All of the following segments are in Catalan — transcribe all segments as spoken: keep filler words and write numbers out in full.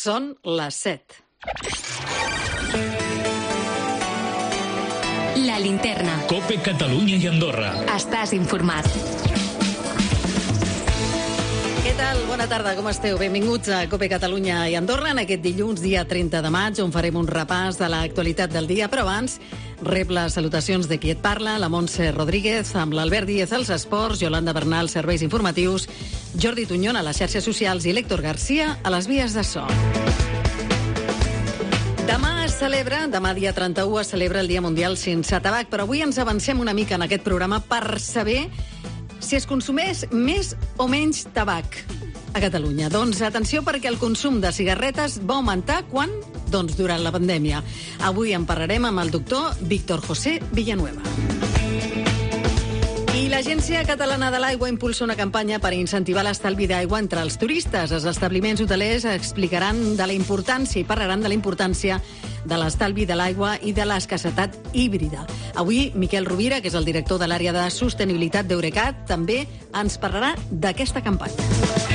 Són les set. La Linterna. COPE Catalunya i Andorra. Estàs informat. Què tal? Bona tarda, com esteu? Benvinguts a COPE Catalunya i Andorra en aquest dilluns, dia trenta de maig, on farem un repàs de l'actualitat del dia. Però abans, rep les salutacions de qui et parla, la Montse Rodríguez, amb l'Albert Díez als esports, Yolanda Bernal, serveis informatius, Jordi Tuñón a les xarxes socials i l'Héctor Garcia a les vies de so. Demà es celebra, demà dia trenta-u es celebra el Dia Mundial sense tabac, però avui ens avancem una mica en aquest programa per saber si es consumeix més o menys tabac a Catalunya. Doncs atenció, perquè el consum de cigarretes va augmentar quan? Doncs durant la pandèmia. Avui en parlarem amb el doctor Víctor José Villanueva. I l'Agència Catalana de l'Aigua impulsa una campanya per incentivar l'estalvi d'aigua entre els turistes. Els establiments hotelers explicaran de la importància i parlaran de la importància de l'estalvi de l'aigua i de l'escassetat híbrida. Avui, Miquel Rovira, que és el director de l'àrea de sostenibilitat d'Eurecat, també ens parlarà d'aquesta campanya.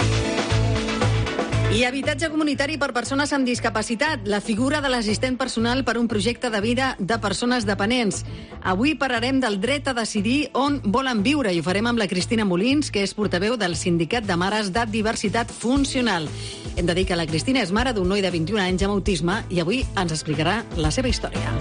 I habitatge comunitari per persones amb discapacitat, la figura de l'assistent personal per un projecte de vida de persones dependents. Avui parlarem del dret a decidir on volen viure i ho farem amb la Cristina Molins, que és portaveu del Sindicat de Mares de Diversitat Funcional. Hem de dir que la Cristina és mare d'un noi de vint-i-un anys amb autisme i avui ens explicarà la seva història.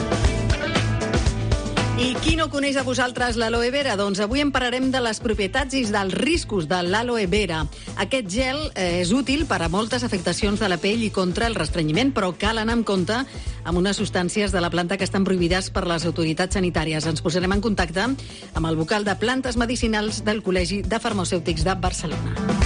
I qui no coneix a vosaltres l'aloe vera? Doncs avui en parlarem de les propietats i dels riscos de l'aloe vera. Aquest gel eh, és útil per a moltes afectacions de la pell i contra el restrenyiment, però cal anar amb compte amb unes substàncies de la planta que estan prohibides per les autoritats sanitàries. Ens posarem en contacte amb el vocal de plantes medicinals del Col·legi de Farmacèutics de Barcelona.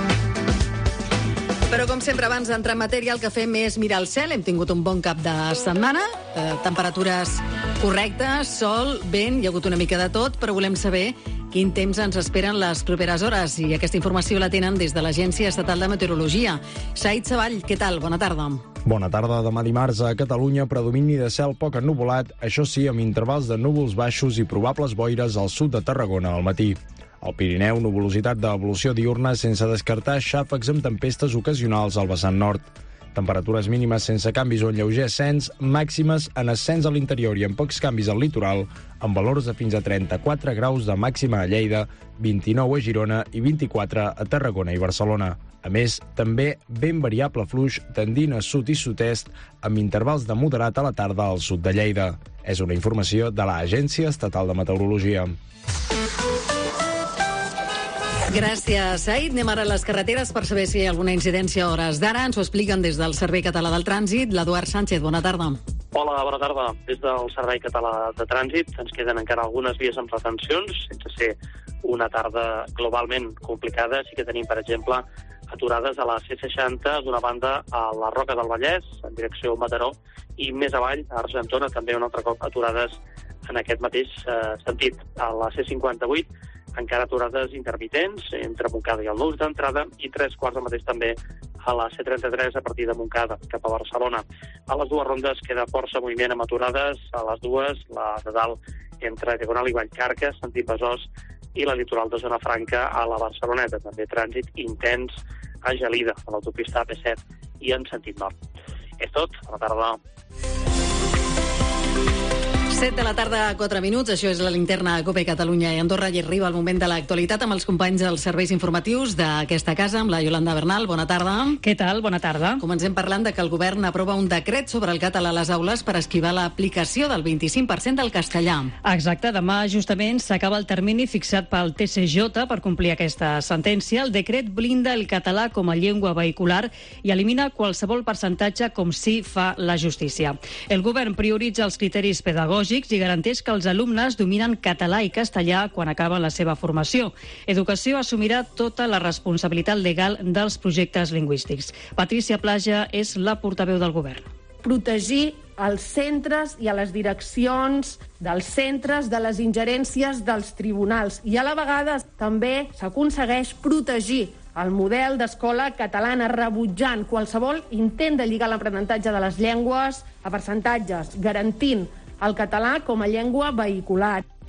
Però, com sempre, abans d'entrar en matèria, el que fem és mirar el cel. Hem tingut un bon cap de setmana, eh, temperatures correctes, sol, vent, hi ha hagut una mica de tot, però volem saber quin temps ens esperen les properes hores. I aquesta informació la tenen des de l'Agència Estatal de Meteorologia. Said Savall, què tal? Bona tarda. Bona tarda. Demà dimarts a Catalunya, predomini de cel poc ennuvolat, això sí, amb intervals de núvols baixos i probables boires al sud de Tarragona al matí. Al Pirineu, nuvolositat d'evolució diurna sense descartar xàfecs amb tempestes ocasionals al vessant nord. Temperatures mínimes sense canvis o en lleuger ascens, màximes en ascens a l'interior i en pocs canvis al litoral, amb valors de fins a trenta-quatre graus de màxima a Lleida, vint-i-nou a Girona i vint-i-quatre a Tarragona i Barcelona. A més, també ben variable fluix tendint a sud i sud-est, amb intervals de moderat a la tarda al sud de Lleida. És una informació de l'Agència Estatal de Meteorologia. Gràcies, Said. Anem ara a les carreteres per saber si hi ha alguna incidència a hores d'ara. Ens ho expliquen des del Servei Català del Trànsit. L'Eduard Sánchez, bona tarda. Hola, bona tarda. Des del Servei Català de Trànsit ens queden encara algunes vies amb retencions, sense ser una tarda globalment complicada. Sí que tenim, per exemple, aturades a la C seixanta, d'una banda a la Roca del Vallès, en direcció a Mataró, i més avall, a Argentona, també un altre cop aturades en aquest mateix eh, sentit. A la C cinquanta-vuit, encara aturades intermitents entre Montcada i el Nus d'entrada, i tres quarts del mateix també a la C trenta-tres a partir de Montcada, cap a Barcelona. A les dues rondes queda força moviment amb aturades, a les dues, la de dalt entre Diagonal i Vallcarca, sentit Besòs, i la litoral de Zona Franca a la Barceloneta. També trànsit intens a Gelida, a l'autopista A P set i en sentit nord. És tot, bona tarda. set de la tarda, quatre minuts. Això és la linterna a COPE Catalunya i Andorra i arriba el moment de l'actualitat amb els companys dels serveis informatius d'aquesta casa, amb la Yolanda Bernal. Bona tarda. Què tal? Bona tarda. Comencem parlant de que el govern aprova un decret sobre el català a les aules per esquivar l'aplicació del vint-i-cinc per cent del castellà. Exacte. Demà, justament, s'acaba el termini fixat pel T C J per complir aquesta sentència. El decret blinda el català com a llengua vehicular i elimina qualsevol percentatge com sí fa la justícia. El govern prioritza els criteris pedagògics i garanteix que els alumnes dominen català i castellà quan acaben la seva formació. Educació assumirà tota la responsabilitat legal dels projectes lingüístics. Patricia Plaja és la portaveu del govern. Protegir als centres i a les direccions dels centres de les ingerències dels tribunals. I a la vegada també s'aconsegueix protegir el model d'escola catalana, rebutjant qualsevol intent de lligar l'aprenentatge de les llengües a percentatges, garantint el català com a llengua vehicular.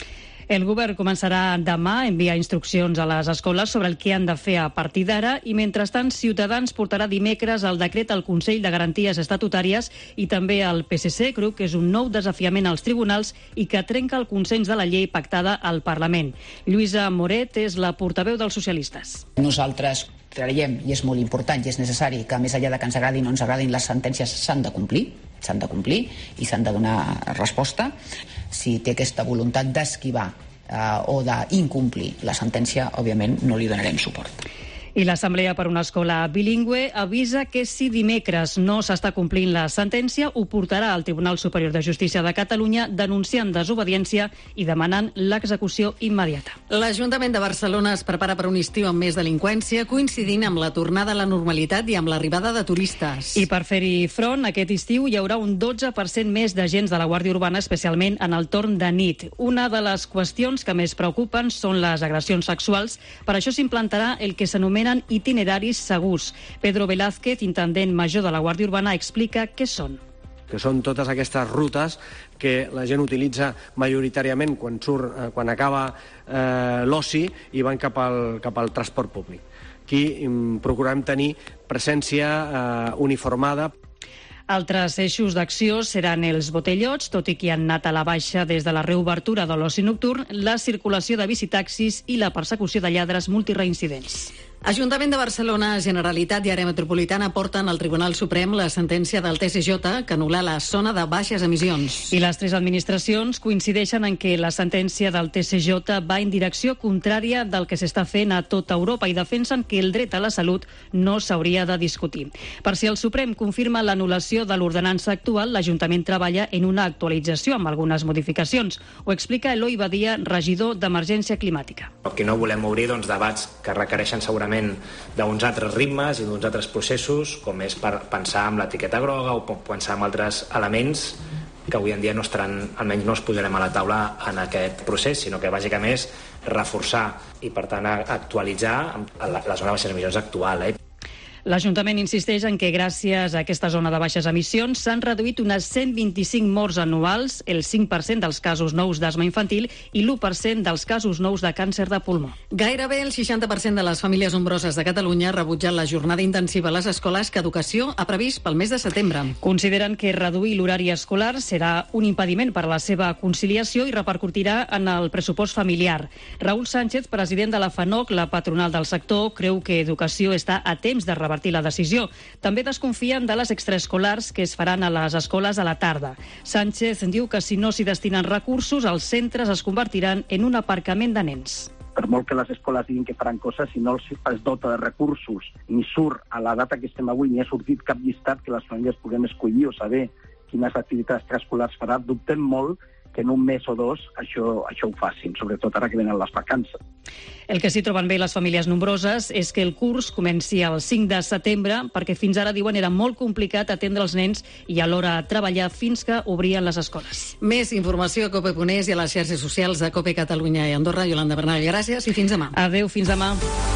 El govern començarà demà a enviar instruccions a les escoles sobre el que han de fer a partir d'ara i, mentrestant, Ciutadans portarà dimecres el decret al Consell de Garanties Estatutàries i també al P S C, creu que és un nou desafiament als tribunals i que trenca el consens de la llei pactada al Parlament. Lluïsa Moret és la portaveu dels socialistes. Nosaltres creiem, i és molt important i és necessari, que més enllà de que ens agradin o no ens agradin, les sentències s'han de complir, s'han de complir i s'han de donar resposta. Si té aquesta voluntat d'esquivar eh, o d'incomplir la sentència, òbviament no li donarem suport. I l'Assemblea per una Escola Bilingüe avisa que si dimecres no s'està complint la sentència, ho portarà al Tribunal Superior de Justícia de Catalunya denunciant desobediència i demanant l'execució immediata. L'Ajuntament de Barcelona es prepara per un estiu amb més delinqüència, coincidint amb la tornada a la normalitat i amb l'arribada de turistes. I per fer-hi front, aquest estiu hi haurà un dotze per cent més d'agents de la Guàrdia Urbana, especialment en el torn de nit. Una de les qüestions que més preocupen són les agressions sexuals. Per això s'implantarà el que s'anomena itineraris segurs. Pedro Velázquez, intendent major de la Guàrdia Urbana, explica què són. Que són totes aquestes rutes que la gent utilitza majoritàriament quan surt, eh, quan acaba eh, l'oci i van cap al, cap al transport públic. Aquí eh, procurem tenir presència eh, uniformada. Altres eixos d'acció seran els botellots, tot i que han anat a la baixa des de la reobertura de l'oci nocturn, la circulació de bicitaxis i la persecució de lladres multireincidents. Ajuntament de Barcelona, Generalitat i Àrea Metropolitana porten al Tribunal Suprem la sentència del T C J que anul·la la zona de baixes emissions. I les tres administracions coincideixen en que la sentència del T C J va en direcció contrària del que s'està fent a tota Europa i defensen que el dret a la salut no s'hauria de discutir. Per si el Suprem confirma l'anul·lació de l'ordenança actual, l'Ajuntament treballa en una actualització amb algunes modificacions. Ho explica Eloi Badia, regidor d'Emergència Climàtica. El que no volem obrir doncs, debats que requereixen segurament d'uns altres ritmes i d'uns altres processos, com és per pensar en l'etiqueta groga o pensar en altres elements que avui en dia no estaran, almenys no els posarem a la taula en aquest procés, sinó que bàsicament és reforçar i, per tant, actualitzar la, la zona de baixes emissions actual. Eh? L'Ajuntament insisteix en que gràcies a aquesta zona de baixes emissions s'han reduït unes cent vint-i-cinc morts anuals, el cinc per cent dels casos nous d'asma infantil i l'u per cent dels casos nous de càncer de pulmó. Gairebé el seixanta per cent de les famílies nombroses de Catalunya rebutgen la jornada intensiva a les escoles que Educació ha previst pel mes de setembre. Consideren que reduir l'horari escolar serà un impediment per a la seva conciliació i repercutirà en el pressupost familiar. Raül Sánchez, president de la FANOC, la patronal del sector, creu que Educació està a temps de revertir la decisió. També desconfien de les extraescolars que es faran a les escoles a la tarda. Sánchez diu que si no s'hi destinen recursos, els centres es convertiran en un aparcament de nens. Per molt que les escoles diguin que faran coses, si no es dota de recursos ni surt a la data que estem avui, ni ha sortit cap llistat que les famílies puguem escollir o saber quines activitats extraescolars farà, dubtem molt que en un mes o dos això, això ho facin, sobretot ara que venen les vacances. El que s'hi troben bé les famílies nombroses és que el curs comenci el cinc de setembre, perquè fins ara, diuen, era molt complicat atendre els nens i alhora treballar fins que obrien les escoles. Més informació a cope punt es i a les xarxes socials de Cope Catalunya i Andorra. Iolanda Bernal, gràcies i fins demà. Adéu, fins demà.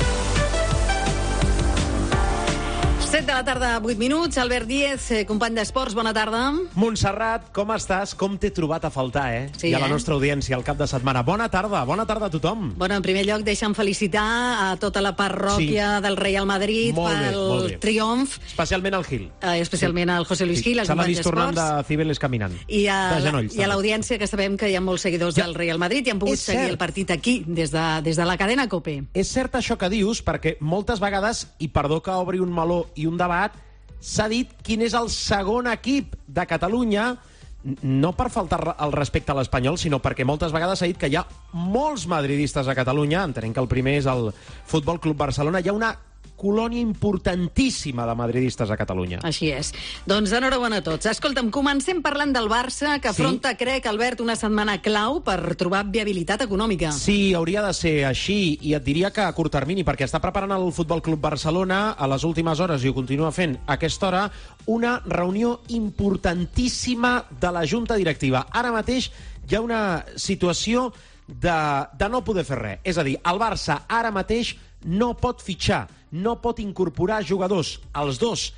set de la tarda, vuit minuts. Albert Díez, company d'Esports, bona tarda. Montserrat, com estàs? Com t'he trobat a faltar, eh? Sí, I a la eh? nostra audiència al cap de setmana. Bona tarda, bona tarda a tothom. Bueno, en primer lloc, deixa'm felicitar a tota la parròquia sí. del Real Madrid molt bé, pel triomf. Especialment al Gil. Eh, especialment sí. al José Luis Gil, el Se l'ha company vist tornant d'Esports. de Cibeles caminant. I a, de genolls, i a l'audiència, que sabem que hi ha molts seguidors ja. del Real Madrid i han pogut És seguir cert. el partit aquí, des de, des de la cadena COPE. És cert això que dius, perquè moltes vegades, i perdó que obri un meló i un debat, s'ha dit quin és el segon equip de Catalunya, no per faltar el respecte a l'Espanyol, sinó perquè moltes vegades s'ha dit que hi ha molts madridistes a Catalunya, entenent que el primer és el Futbol Club Barcelona, hi ha una colònia importantíssima de madridistes a Catalunya. Així és. Doncs enhorabona a tots. Escolta'm, comencem parlant del Barça, que afronta, sí? crec, Albert, una setmana clau per trobar viabilitat econòmica. Sí, hauria de ser així, i et diria que a curt termini, perquè està preparant el Futbol Club Barcelona a les últimes hores, i ho continua fent a aquesta hora, una reunió importantíssima de la Junta Directiva. Ara mateix hi ha una situació de, de no poder fer res. És a dir, el Barça ara mateix no pot fitxar, no pot incorporar jugadors. Els dos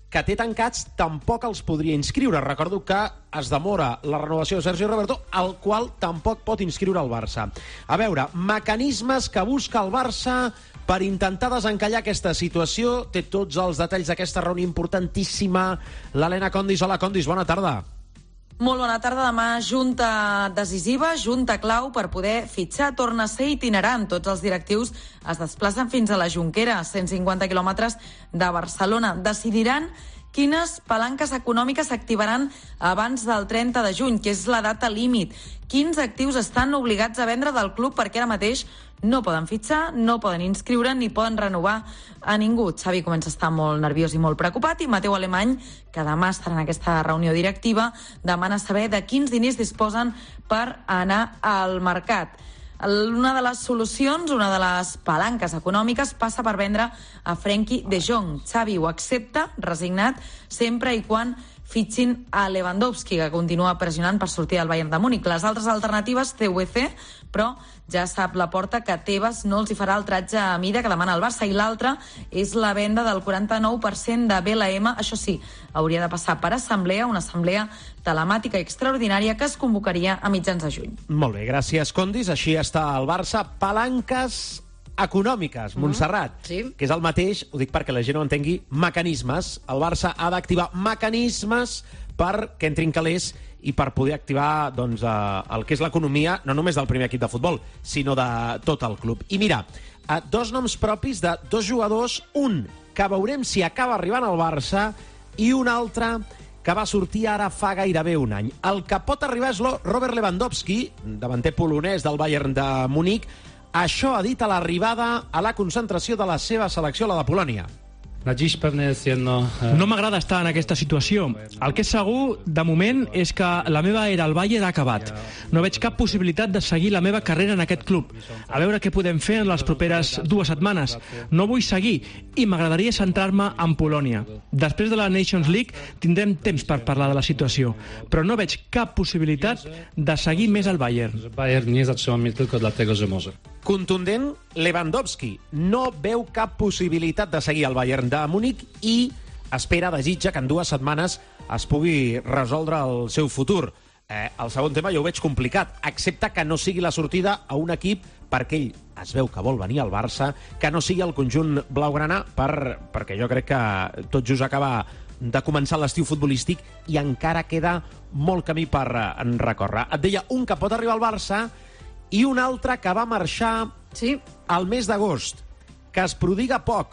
que té tancats tampoc els podria inscriure. Recordo que es demora la renovació de Sergio Roberto, el qual tampoc pot inscriure el Barça. A veure, mecanismes que busca el Barça per intentar desencallar aquesta situació. Té tots els detalls d'aquesta reunió importantíssima. L'Helena Condis. Hola, Condis, bona tarda. Molt bona tarda. Demà junta decisiva, junta clau per poder fitxar. Torna a ser itinerant. Tots els directius es desplacen fins a la Jonquera, cent cinquanta quilòmetres de Barcelona. Decidiran quines palanques econòmiques s'activaran abans del trenta de juny, que és la data límit. Quins actius estan obligats a vendre del club perquè ara mateix no poden fitxar, no poden inscriure ni poden renovar a ningú. Xavi comença a estar molt nerviós i molt preocupat, i Mateu Alemany, que demà estarà en aquesta reunió directiva, demana saber de quins diners disposen per anar al mercat. Una de les solucions, una de les palanques econòmiques, passa per vendre a Frenkie de Jong. Xavi ho accepta, resignat, sempre i quan fitxin a Lewandowski, que continua pressionant per sortir del Bayern de Múnich. Les altres alternatives, C V C, però ja sap la Porta que Tebas no els hi farà el tratge a mida que demana el Barça, i l'altra és la venda del quaranta-nou per cent de B L M. Això sí, hauria de passar per assemblea, una assemblea telemàtica extraordinària que es convocaria a mitjans de juny. Molt bé, gràcies, Condis. Així està el Barça. Palanques econòmiques, Montserrat, mm, sí. que és el mateix, ho dic perquè la gent no entengui, mecanismes. El Barça ha d'activar mecanismes perquè entrin calés i per poder activar doncs, eh, el que és l'economia, no només del primer equip de futbol, sinó de tot el club. I mira, eh, dos noms propis de dos jugadors, un que veurem si acaba arribant al Barça i un altre que va sortir ara fa gairebé un any. El que pot arribar és Robert Lewandowski, davanter polonès del Bayern de Múnich. Això ha dit a l'arribada a la concentració de la seva selecció, la de Polònia. No m'agrada estar en aquesta situació. El que és segur, de moment, és que la meva era al Bayern ha acabat. No veig cap possibilitat de seguir la meva carrera en aquest club. A veure què podem fer en les properes dues setmanes. No vull seguir i m'agradaria centrar-me en Polònia. Després de la Nations League tindrem temps per parlar de la situació, però no veig cap possibilitat de seguir més al Bayern. Contundent, Lewandowski no veu cap possibilitat de seguir al Bayern de Múnich i espera, desitja que en dues setmanes es pugui resoldre el seu futur. Eh, el segon tema jo ho veig complicat. Accepta que no sigui la sortida a un equip perquè ell es veu que vol venir al Barça, que no sigui el conjunt blaugrana, per, perquè jo crec que tot just acaba de començar l'estiu futbolístic i encara queda molt camí per en recórrer. Et deia, un que pot arribar al Barça i un altre que va marxar sí. al mes d'agost, que es prodiga poc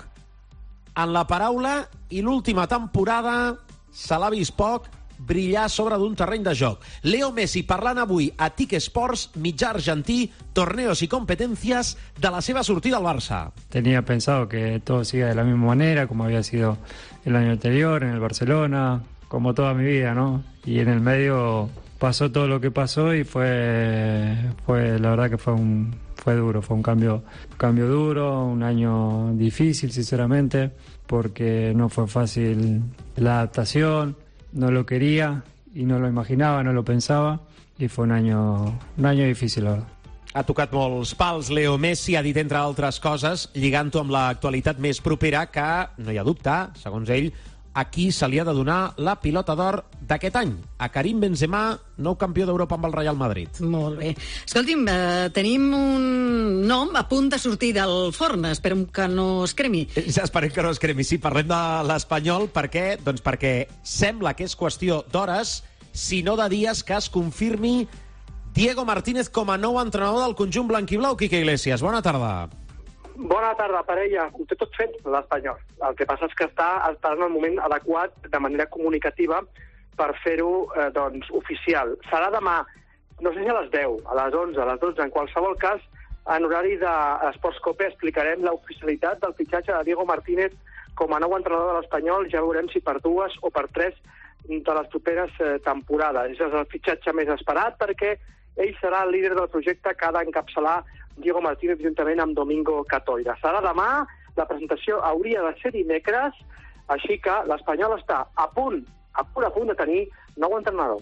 en la paraula i l'última temporada se l'ha vist poc brillar sobre d'un terreny de joc. Leo Messi parlant avui a T I C Sports, mitjà argentí, torneos y competencias, de la seva sortida al Barça. Tenía pensado que todo siga de la misma manera, como había sido el año anterior, en el Barcelona, como toda mi vida, ¿no? Y en el medio pasó todo lo que pasó y fue, fue la verdad que fue un, fue duro, fue un cambio, un cambio duro, un año difícil, sinceramente, porque no fue fácil la adaptación, no lo quería y no lo imaginaba, no lo pensaba, y fue un año, un año difícil, la verdad. Ha tocat molts pals Leo Messi, ha dit, entre altres coses, lligant-ho amb l'actualitat més propera, que, no hi ha dubte, segons ell, a qui se li ha de donar la pilota d'or d'aquest any. A Karim Benzema, nou campió d'Europa amb el Real Madrid. Molt bé. Escolti'm, eh, tenim un nom a punt de sortir del forn. Esperem que no es cremi. Ja esperem que no es cremi. Sí, parlem de l'Espanyol. Per què? Doncs perquè sembla que és qüestió d'hores, si no de dies, que es confirmi Diego Martínez com a nou entrenador del conjunt blanquiblau. Quique Iglesias, bona tarda. Bona tarda, parella. Ho té tot fet, l'Espanyol. El que passa és que està esperant el moment adequat de manera comunicativa per fer-ho eh, doncs, oficial. Serà demà, no sé si a les deu, a les onze, a les dotze, en qualsevol cas, en horari d'Esports Cope explicarem l'oficialitat del fitxatge de Diego Martínez com a nou entrenador de l'Espanyol. Ja veurem si per dues o per tres de les properes eh, temporades. És el fitxatge més esperat perquè ell serà el líder del projecte que ha d'encapçalar Diego Martínez juntament amb Domingo Catoira. Serà demà, la presentació hauria de ser dimecres, així que l'Espanyol està a punt, a punt, a punt de tenir nou entrenador.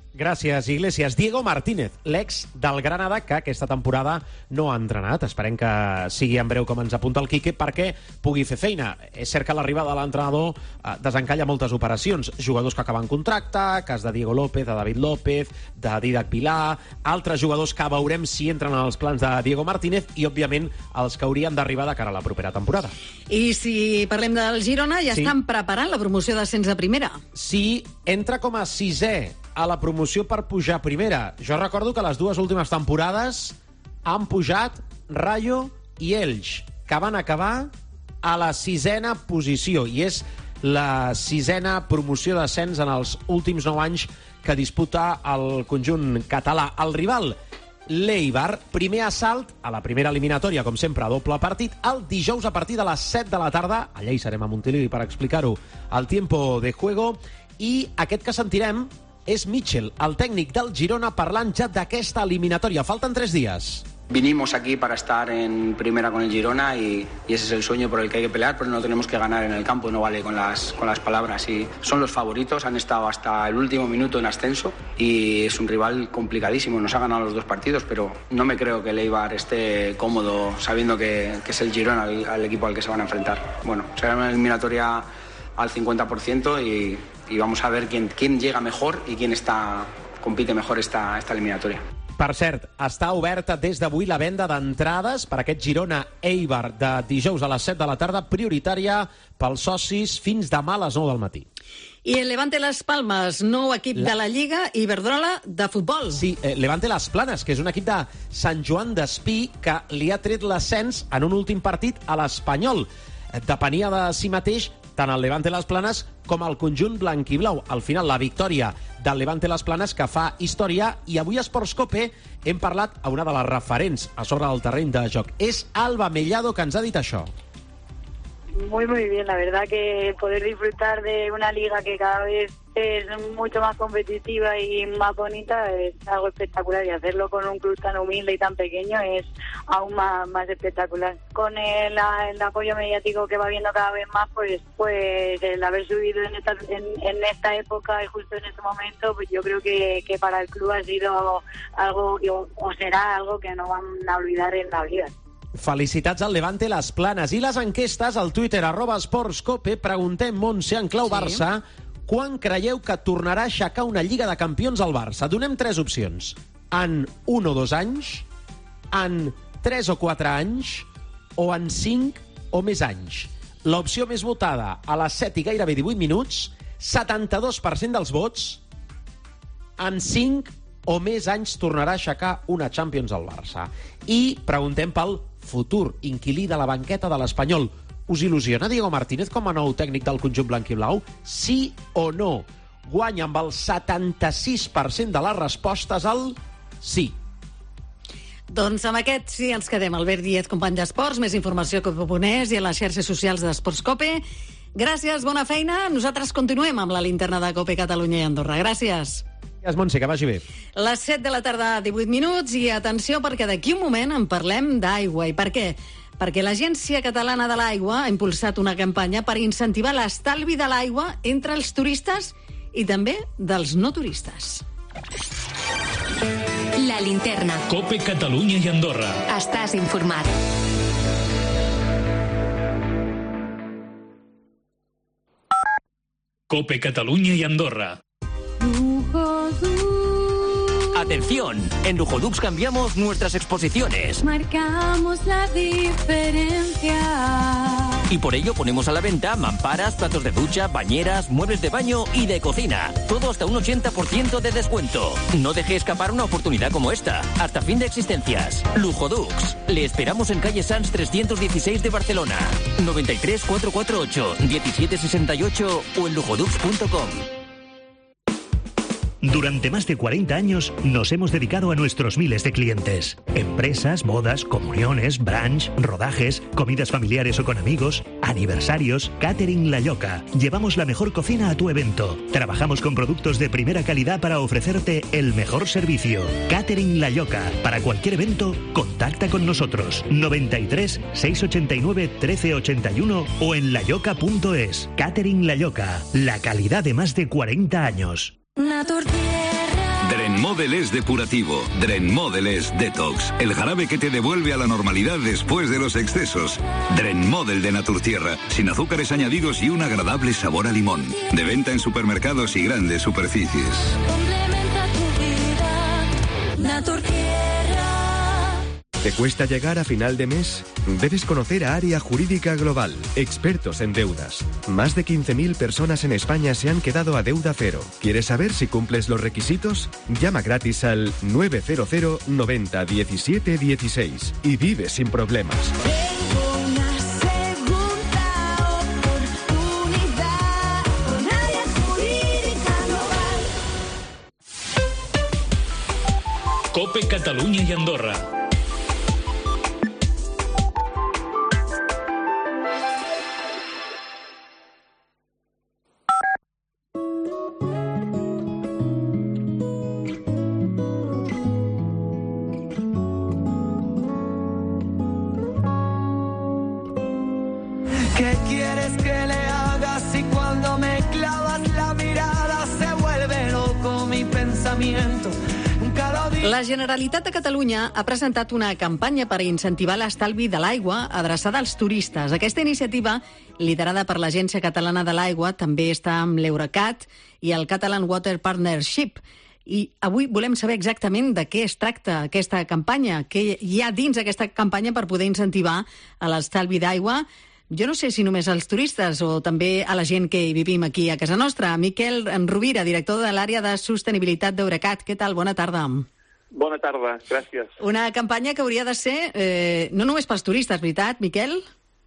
Gràcies, Iglesias. Diego Martínez, l'ex del Granada, que aquesta temporada no ha entrenat. Esperem que sigui en breu, com ens apunta el Quique, perquè pugui fer feina. És cert que l'arribada de l'entrenador eh, desencalla moltes operacions. Jugadors que acaben contracte, cas de Diego López, de David López, de Didac Vilà, altres jugadors que veurem si entren en els plans de Diego Martínez i, òbviament, els que haurien d'arribar de cara a la propera temporada. I si parlem del Girona, ja sí. estan preparant la promoció d'ascens a primera. Sí, entra com a sisè a la promoció per pujar a primera. Jo recordo que les dues últimes temporades han pujat Rayo i Elx, que van acabar a la sisena posició, i és la sisena promoció d'ascens en els últims nou anys que disputa el conjunt català. El rival, l'Eibar, primer assalt a la primera eliminatòria, com sempre, a doble partit, el dijous a partir de les set de la tarda. Allà hi serem a Montilivi per explicar-ho, al tiempo de juego, i aquest que sentirem és Mitchell, el tècnic del Girona, parlant ja d'aquesta eliminatòria. Falten tres dies. Vinimos aquí para estar en primera con el Girona y, y ese es el sueño por el que hay que pelear, pero no tenemos que ganar en el campo, no vale con las, con las palabras. Y son los favoritos, han estado hasta el último minuto en ascenso y es un rival complicadísimo. Nos ha ganado los dos partidos, pero no me creo que el Eibar esté cómodo sabiendo que, que es el Girona el, el equipo al que se van a enfrentar. Bueno, será una eliminatoria al cincuenta por ciento y, y vamos a ver quién, quién llega mejor y quién está, compite mejor esta, esta eliminatoria. Per cert, està oberta des d'avui la venda d'entrades per aquest Girona-Eibar de dijous a les set de la tarda, prioritària pels socis fins demà a les nou del matí. I el Levante Las Palmas, nou equip la... de la Lliga, i Iberdrola de futbol. Sí, eh, Levante Las Planes, que és un equip de Sant Joan d'Espí que li ha tret l'ascens en un últim partit a l'Espanyol. Depenia de si mateix tant el Levante Las Planes com el conjunt blanquiblau. Al final, la victòria del Levante Las Planes que fa història, i avui a Sports Cope hem parlat a una de les referents a sobre del terreny de joc. És Alba Mellado que ens ha dit això. Muy, muy bien. La verdad que poder disfrutar de una liga que cada vez es mucho más competitiva y más bonita es algo espectacular, y hacerlo con un club tan humilde y tan pequeño es aún más, más espectacular. Con el, el apoyo mediático que va viendo cada vez más, pues pues el haber subido en esta, en, en esta época y justo en este momento, pues yo creo que, que para el club ha sido algo, o, o será algo que no van a olvidar en la vida. Felicitats al Levante Las Planes. I les enquestes al Twitter, arroba esportscope. Preguntem, Montse, en clau Barça, sí. Quan creieu que tornarà a aixecar una Lliga de Campions al Barça? Donem tres opcions. En un o dos anys, en tres o quatre anys, o en cinc o més anys. L'opció més votada a les set i gairebé divuit minuts, setanta-dos per cent dels vots, en cinc o més anys tornarà a aixecar una Champions al Barça. I preguntem pel futur inquilí de la banqueta de l'Espanyol. Us il·lusiona Diego Martínez com a nou tècnic del conjunt blanquiblau? Sí o no? Guanya amb el setanta-sis per cent de les respostes al sí. Doncs amb aquest sí ens quedem. Albert Díez, company d'Esports, més informació a Cope.es i a les xarxes socials d'Esports Cope. Gràcies, bona feina. Nosaltres continuem amb la linterna de Cope Catalunya i Andorra. Gràcies. Gràcies, Montse, que vagi bé. Les set de la tarda, divuit minuts, i atenció perquè d'aquí un moment en parlem d'aigua. I per què? Perquè l'Agència Catalana de l'Aigua ha impulsat una campanya per incentivar l'estalvi de l'aigua entre els turistes i també dels no turistes. La linterna. Cope Catalunya i Andorra. Estàs informat. Cope Catalunya i Andorra. Atención, en Lujodux cambiamos nuestras exposiciones. Marcamos la diferencia. Y por ello ponemos a la venta mamparas, platos de ducha, bañeras, muebles de baño y de cocina. Todo hasta un ochenta por ciento de descuento. No deje escapar una oportunidad como esta. Hasta fin de existencias. Lujodux. Le esperamos en calle Sants trescientos dieciséis de Barcelona. noventa y tres, cuatrocientos cuarenta y ocho, diecisiete sesenta y ocho o en lujodux punto com. Durante más de cuarenta años nos hemos dedicado a nuestros miles de clientes. Empresas, bodas, comuniones, brunch, rodajes, comidas familiares o con amigos, aniversarios, catering La Lloca. Llevamos la mejor cocina a tu evento. Trabajamos con productos de primera calidad para ofrecerte el mejor servicio. Catering La Lloca. Para cualquier evento, contacta con nosotros. noventa y tres, seiscientos ochenta y nueve, trece ochenta y uno o en layoca punto es. Catering La Lloca. La calidad de más de cuarenta años. Una tortilla. Drenmodel es depurativo, Drenmodel es detox, el jarabe que te devuelve a la normalidad después de los excesos. Drenmodel de Naturtierra, sin azúcares añadidos y un agradable sabor a limón. De venta en supermercados y grandes superficies. Complementa tu vida, Naturtierra. ¿Te cuesta llegar a final de mes? Debes conocer a Área Jurídica Global, expertos en deudas. Más de quince mil personas en España se han quedado a deuda cero. ¿Quieres saber si cumples los requisitos? Llama gratis al nueve cero cero noventa diecisiete dieciséis y vive sin problemas. COPE Catalunya i Andorra. ¿Qué quieres que le haga si cuando me clavas la mirada se vuelve loco mi pensamiento? La Generalitat de Catalunya ha presentat una campanya per incentivar l'estalvi de l'aigua adreçada als turistes. Aquesta iniciativa, liderada per l'Agència Catalana de l'Aigua, també està amb l'Eurecat i el Catalan Water Partnership. I avui volem saber exactament de què es tracta aquesta campanya, què hi ha dins aquesta campanya per poder incentivar a l'estalvi d'aigua. Jo no sé si només als turistes o també a la gent que hi vivim aquí a casa nostra. Miquel Rovira, director de l'àrea de sostenibilitat d'Eurecat. Què tal? Bona tarda. Bona tarda, gràcies. Una campanya que hauria de ser eh, no només pels turistes, veritat, Miquel?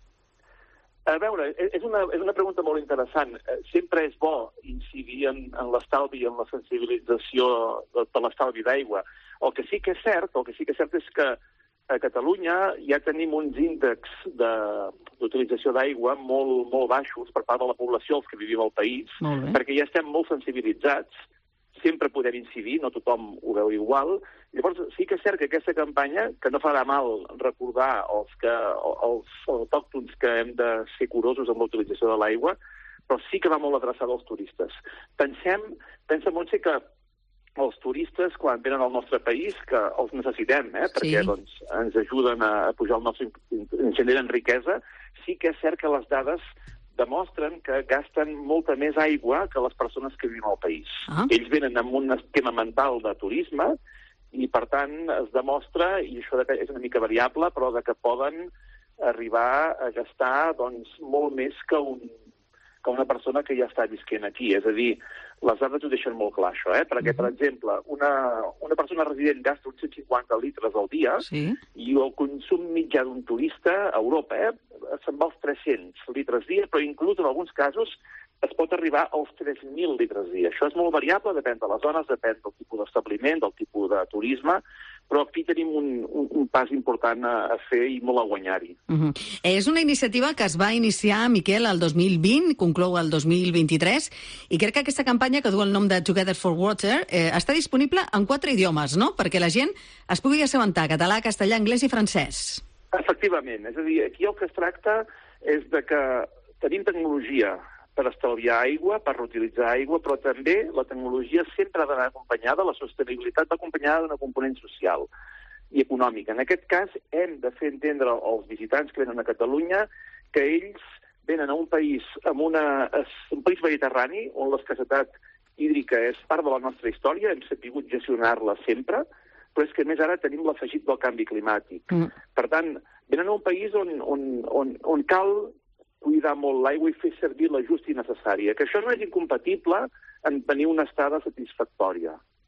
A veure, és una, és una pregunta molt interessant. Sempre és bo incidir en, en l'estalvi i en la sensibilització de, de l'estalvi d'aigua. El que sí que és cert, el que sí que és cert és que a Catalunya ja tenim uns índexs d'utilització d'aigua molt, molt baixos per part de la població, els que vivim al país, perquè ja estem molt sensibilitzats, sempre podem incidir, no tothom ho veu igual. Llavors, sí que és cert que aquesta campanya, que no farà mal recordar els, que, els autòctons que hem de ser curosos amb la utilització de l'aigua, però sí que va molt adreçada als turistes. Pensem, pensa, Montse, que els turistes, quan venen al nostre país, que els necessitem, eh, perquè sí. doncs, ens ajuden a pujar el nostre... ens generen riquesa, sí que és cert que les dades demostren que gasten molta més aigua que les persones que viuen al país. Ah. Ells venen amb un esquema mental de turisme i, per tant, es demostra, i això és una mica variable, però de que poden arribar a gastar doncs, molt més que, un, que una persona que ja està visquent aquí. És a dir, les dades ho deixen molt clar, això, eh? Perquè, per exemple, una, una persona resident gasta uns cent cinquanta litres al dia sí. i el consum mitjà d'un turista a Europa eh, se'n va als tres-cents litres dia, però inclús en alguns casos es pot arribar als tres mil litres dia. Això és molt variable, depèn de les zones, depèn del tipus d'establiment, del tipus de turisme, però aquí tenim un, un, un pas important a, a fer i molt a guanyar-hi. Uh-huh. És una iniciativa que es va iniciar, Miquel, el dos mil vint, conclou el dos mil vint-i-tres, i crec que aquesta campanya, que du el nom de Together for Water, eh, està disponible en quatre idiomes, no?, perquè la gent es pugui assabentar català, castellà, anglès i francès. Efectivament. És a dir, aquí el que es tracta és de que tenim tecnologia per estalviar aigua, per reutilitzar aigua, però també la tecnologia sempre ha d'anar acompanyada, la sostenibilitat va acompanyada d'una component social i econòmica. En aquest cas, hem de fer entendre als visitants que venen a Catalunya que ells venen a un país, amb una, un país mediterrani, on l'escassetat hídrica és part de la nostra història, hem sabut gestionar-la sempre, però és que, a més, ara tenim l'afegit del canvi climàtic. Mm. Per tant, venen a un país on, on, on, on cal cuidar molt l'aigua i fer servir la justa i necessària, que això no és incompatible en tenir una estada satisfactòria.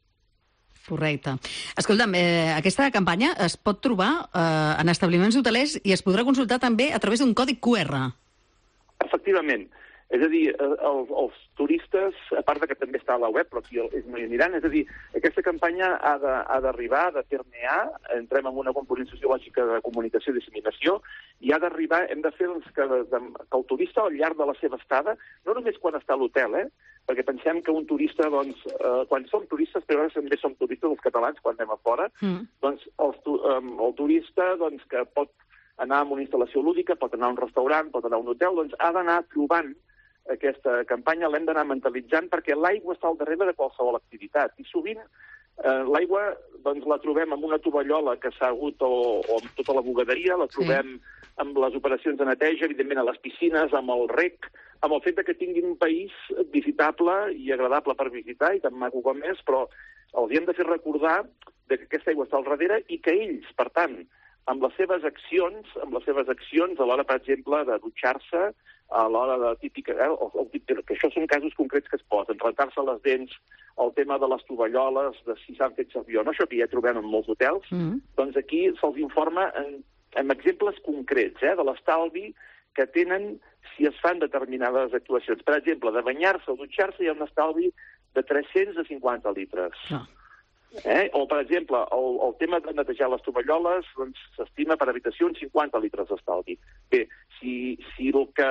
Correcte. Escolta'm, eh, aquesta campanya es pot trobar eh, en establiments hotelers i es podrà consultar també a través d'un codi cu erre. Efectivament. És a dir, els, els turistes, a part que també està a la web, però aquí ells no hi aniran, és a dir, aquesta campanya ha d'arribar, ha de permear, entrem en una component sociològica de comunicació i disseminació, i ha d'arribar, hem de fer doncs, que, que el turista al llarg de la seva estada, no només quan està a l'hotel, eh? Perquè pensem que un turista, doncs, eh, quan som turistes, però també som turistes els catalans quan anem a fora, mm. doncs el, el turista doncs, que pot anar a una instal·lació lúdica, pot anar a un restaurant, pot anar a un hotel, doncs ha d'anar trobant aquesta campanya, l'hem d'anar mentalitzant perquè l'aigua està al darrere de qualsevol activitat. I sovint Eh, L'aigua doncs, la trobem amb una tovallola que s'ha hagut o, o amb tota la bugaderia, la trobem sí. amb les operacions de neteja, evidentment a les piscines, amb el rec, amb el fet de que tinguin un país visitable i agradable per visitar, i tan maco com és, però els hem de fer recordar que aquesta aigua està al darrere i que ells, per tant, amb les seves accions, amb les seves accions a l'hora, per exemple, de dutxar-se, a l'hora de típica... Eh, el, el, que això són casos concrets que es posen, rentar-se les dents, el tema de les tovalloles, de si s'han fet servir o no, això que ja trobem en molts hotels, mm. doncs aquí se'ls informa en, en exemples concrets, eh, de l'estalvi que tenen si es fan determinades actuacions. Per exemple, de banyar-se o dutxar-se hi ha un estalvi de tres-cents cinquanta litres. No. Eh? O, per exemple, el, el tema de netejar les tovalloles doncs, s'estima per habitació uns cinquanta litres d'estalvi. Bé, si, si el que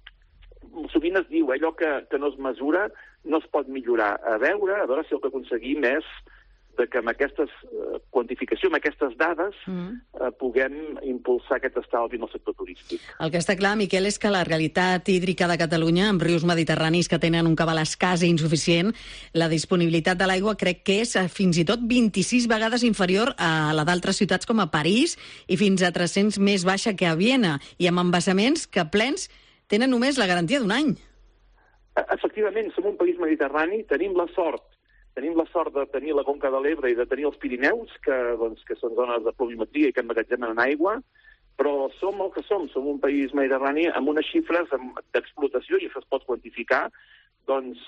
sovint es diu, allò que, que no es mesura, no es pot millorar. A veure, a veure si el que aconseguim és de que amb aquesta eh, quantificació, amb aquestes dades, mm. eh, puguem impulsar aquest estalvi en el sector turístic. El que està clar, Miquel, és que la realitat hídrica de Catalunya, amb rius mediterranis que tenen un cabal escàs i insuficient, la disponibilitat de l'aigua crec que és fins i tot vint-i-sis vegades inferior a la d'altres ciutats com a París i fins a tres-cents més baixa que a Viena, i amb embassaments que plens tenen només la garantia d'un any. Efectivament, som un país mediterrani, tenim la sort Tenim la sort de tenir la Conca de l'Ebre i de tenir els Pirineus, que, doncs, que són zones de pluviometria i que emmagatzemen aigua, però som el que som, som un país mediterrani amb unes xifres d'explotació, i això es pot quantificar, doncs,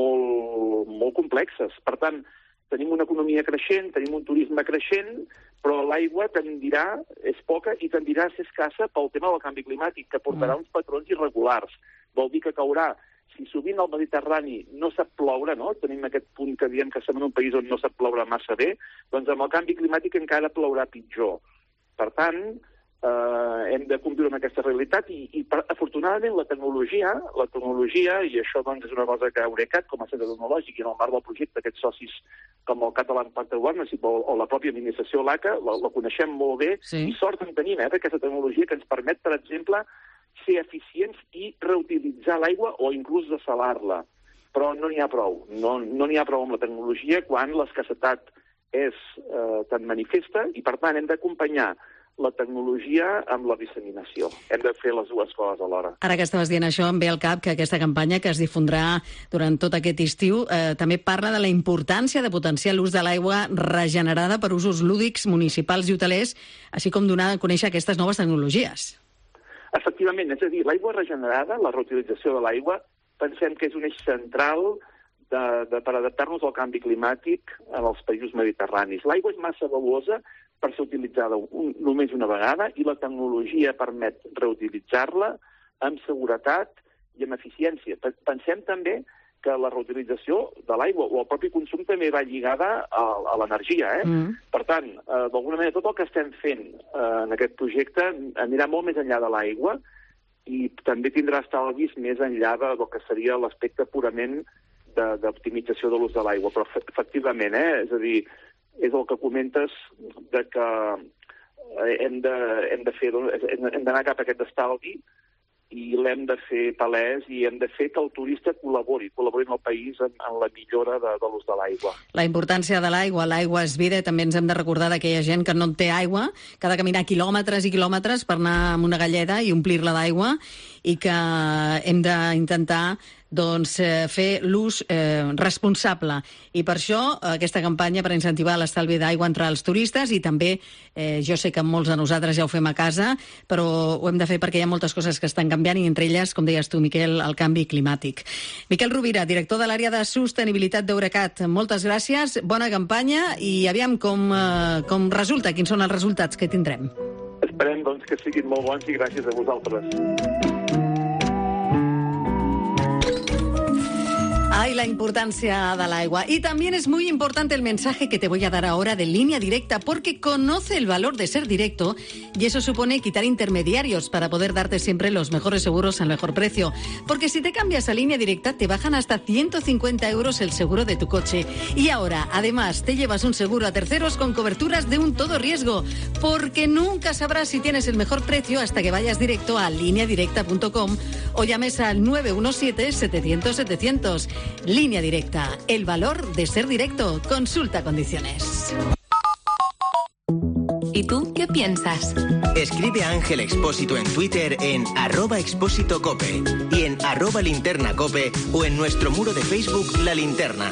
molt, molt complexes. Per tant, tenim una economia creixent, tenim un turisme creixent, però l'aigua tendirà, és poca, i tendirà a ser escassa pel tema del canvi climàtic, que portarà uns patrons irregulars. Vol dir que caurà. Si sovint al Mediterrani no sap ploure, no? Tenim aquest punt que diem que som en un país on no sap ploure massa bé, doncs amb el canvi climàtic encara plourà pitjor. Per tant, eh, hem de conviure amb aquesta realitat i, i per, afortunadament la tecnologia, la tecnologia, i això doncs, és una cosa que Eurecat, com a centre tecnològic i en el marc del projecte, aquests socis com el Catalan Pacte Partnership o, o la pròpia administració l'ACA, la, la coneixem molt bé, sí. I sort en tenim, eh, d'aquesta tecnologia que ens permet, per exemple, ser eficients i reutilitzar l'aigua o inclús dessalar-la. Però no n'hi ha prou. No n'hi ha prou amb la tecnologia quan l'escassetat és eh, tan manifesta i, per tant, hem d'acompanyar la tecnologia amb la disseminació. Hem de fer les dues coses alhora. Ara que estaves dient això, em ve al cap que aquesta campanya que es difondrà durant tot aquest estiu eh, també parla de la importància de potenciar l'ús de l'aigua regenerada per usos lúdics, municipals i hotelers, així com donar a conèixer aquestes noves tecnologies. Efectivament, és a dir, l'aigua regenerada, la reutilització de l'aigua, pensem que és un eix central de, de, per adaptar-nos al canvi climàtic en els països mediterranis. L'aigua és massa valuosa per ser utilitzada un, només una vegada i la tecnologia permet reutilitzar-la amb seguretat i amb eficiència. Pensem també que la reutilització de l'aigua o el propi consum també va lligada a, a l'energia. Eh? Mm. Per tant, eh, d'alguna manera, tot el que estem fent eh, en aquest projecte anirà molt més enllà de l'aigua i també tindrà estalvis més enllà del que seria l'aspecte purament d'optimització de, de l'ús de l'aigua. Però, efectivament, eh, és a dir, és el que comentes de que hem de, hem de fer, hem d'anar cap a aquest estalvi i l'hem de fer palès i hem de fer que el turista col·labori, col·labori en el país en, en la millora de, de l'ús de l'aigua. La importància de l'aigua, l'aigua és vida, i també ens hem de recordar d'aquella gent que no té aigua, que ha de caminar quilòmetres i quilòmetres per anar amb una galleda i omplir-la d'aigua, i que hem d'intentar doncs, eh, fer l'ús eh, responsable. I per això aquesta campanya per incentivar l'estalvi d'aigua entre els turistes, i també eh, jo sé que molts de nosaltres ja ho fem a casa, però ho hem de fer perquè hi ha moltes coses que estan canviant, i entre elles, com deies tu, Miquel, el canvi climàtic. Miquel Rovira, director de l'àrea de sostenibilitat d'Eurecat, moltes gràcies, bona campanya, i aviam com, eh, com resulta, quins són els resultats que tindrem. Esperem doncs, que siguin molt bons i gràcies a vosaltres. Ay, la importancia del agua. Y también es muy importante el mensaje que te voy a dar ahora de Línea Directa, porque conoce el valor de ser directo y eso supone quitar intermediarios para poder darte siempre los mejores seguros al mejor precio. Porque si te cambias a Línea Directa te bajan hasta ciento cincuenta euros el seguro de tu coche. Y ahora, además, te llevas un seguro a terceros con coberturas de un todo riesgo, porque nunca sabrás si tienes el mejor precio hasta que vayas directo a línea directa punto com o llames al nueve uno siete setecientos setecientos. Línea Directa, el valor de ser directo. Consulta condiciones. ¿Y tú qué piensas? Escribe a Ángel Expósito en Twitter en arroba expósito cope y en arroba linterna cope o en nuestro muro de Facebook La Linterna.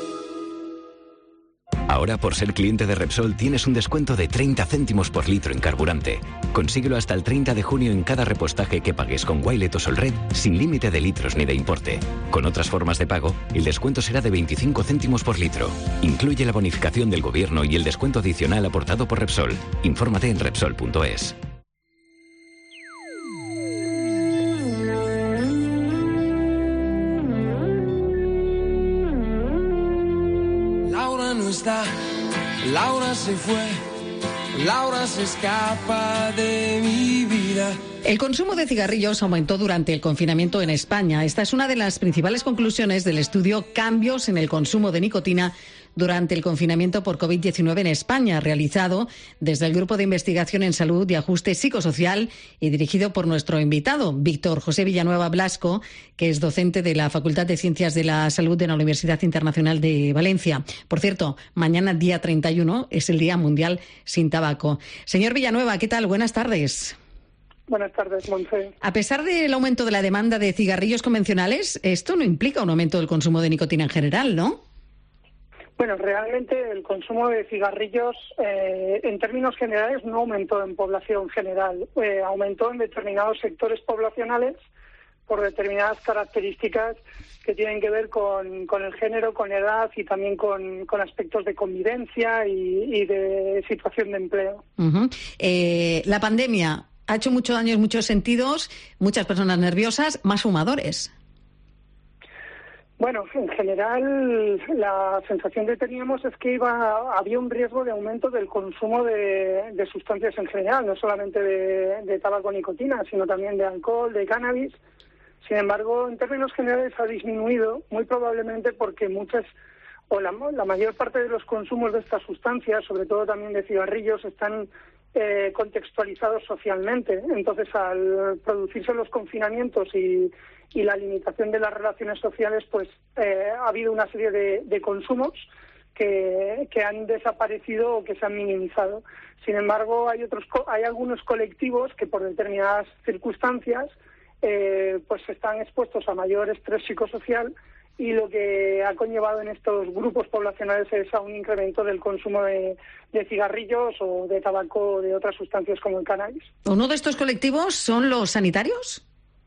Ahora, por ser cliente de Repsol, tienes un descuento de treinta céntimos por litro en carburante. Consíguelo hasta el treinta de junio en cada repostaje que pagues con Wilet o Solred, sin límite de litros ni de importe. Con otras formas de pago, el descuento será de veinticinco céntimos por litro. Incluye la bonificación del gobierno y el descuento adicional aportado por Repsol. Infórmate en Repsol punto es. No está, Laura se fue, Laura se escapa de mi vida. El consumo de cigarrillos aumentó durante el confinamiento en España. Esta es una de las principales conclusiones del estudio Cambios en el consumo de nicotina durante el confinamiento por covid diecinueve en España, realizado desde el Grupo de Investigación en Salud y Ajuste Psicosocial y dirigido por nuestro invitado, Víctor José Villanueva Blasco, que es docente de la Facultad de Ciencias de la Salud de la Universidad Internacional de Valencia. Por cierto, mañana, día treinta y uno, es el Día Mundial sin Tabaco. Señor Villanueva, ¿qué tal? Buenas tardes. Buenas tardes, Montse. A pesar del aumento de la demanda de cigarrillos convencionales, esto no implica un aumento del consumo de nicotina en general, ¿no? Bueno, realmente el consumo de cigarrillos, eh, en términos generales, no aumentó en población general. Eh, aumentó en determinados sectores poblacionales por determinadas características que tienen que ver con, con el género, con edad y también con, con aspectos de convivencia y, y de situación de empleo. Uh-huh. Eh, la pandemia ha hecho mucho daño en muchos sentidos, muchas personas nerviosas, más fumadores. Bueno, en general la sensación que teníamos es que iba había un riesgo de aumento del consumo de, de sustancias en general, no solamente de, de tabaco, nicotina, sino también de alcohol, de cannabis. Sin embargo, en términos generales ha disminuido, muy probablemente porque muchas o la, la mayor parte de los consumos de estas sustancias, sobre todo también de cigarrillos, están eh, contextualizados socialmente. Entonces, al producirse los confinamientos y y la limitación de las relaciones sociales, pues eh, ha habido una serie de, de consumos que, que han desaparecido o que se han minimizado. Sin embargo, hay otros hay algunos colectivos que por determinadas circunstancias eh, pues están expuestos a mayor estrés psicosocial y lo que ha conllevado en estos grupos poblacionales es a un incremento del consumo de, de cigarrillos o de tabaco o de otras sustancias como el cannabis. ¿Uno de estos colectivos son los sanitarios?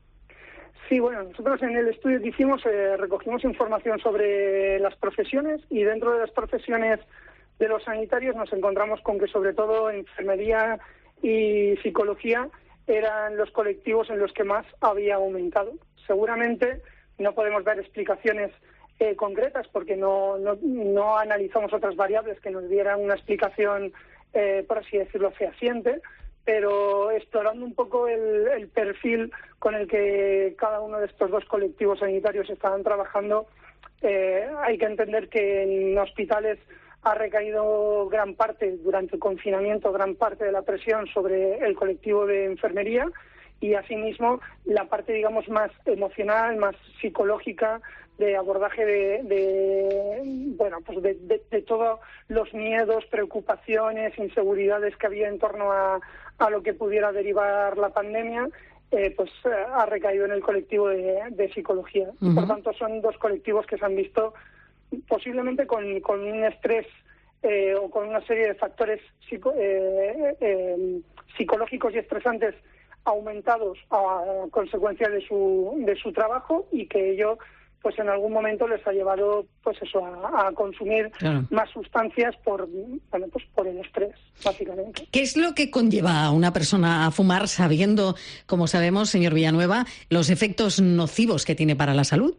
Sí, bueno, nosotros en el estudio que hicimos eh, recogimos información sobre las profesiones y dentro de las profesiones de los sanitarios nos encontramos con que sobre todo enfermería y psicología eran los colectivos en los que más había aumentado. Seguramente no podemos dar explicaciones eh, concretas porque no, no, no analizamos otras variables que nos dieran una explicación, eh, por así decirlo, fehaciente, pero explorando un poco el, el perfil con el que cada uno de estos dos colectivos sanitarios estaban trabajando, eh, hay que entender que en hospitales ha recaído gran parte, durante el confinamiento, gran parte de la presión sobre el colectivo de enfermería y asimismo la parte, digamos, más emocional, más psicológica, de abordaje de, de bueno pues de, de, de todos los miedos, preocupaciones, inseguridades que había en torno a, a lo que pudiera derivar la pandemia, eh, pues eh, ha recaído en el colectivo de, de psicología. Uh-huh. Por tanto, son dos colectivos que se han visto posiblemente con, con un estrés eh, o con una serie de factores psico, eh, eh, psicológicos y estresantes aumentados a consecuencia de su de su trabajo y que ello pues en algún momento les ha llevado pues eso a, a consumir claro. más sustancias por bueno pues por el estrés, básicamente. ¿Qué es lo que conlleva a una persona a fumar sabiendo, como sabemos, señor Villanueva, los efectos nocivos que tiene para la salud?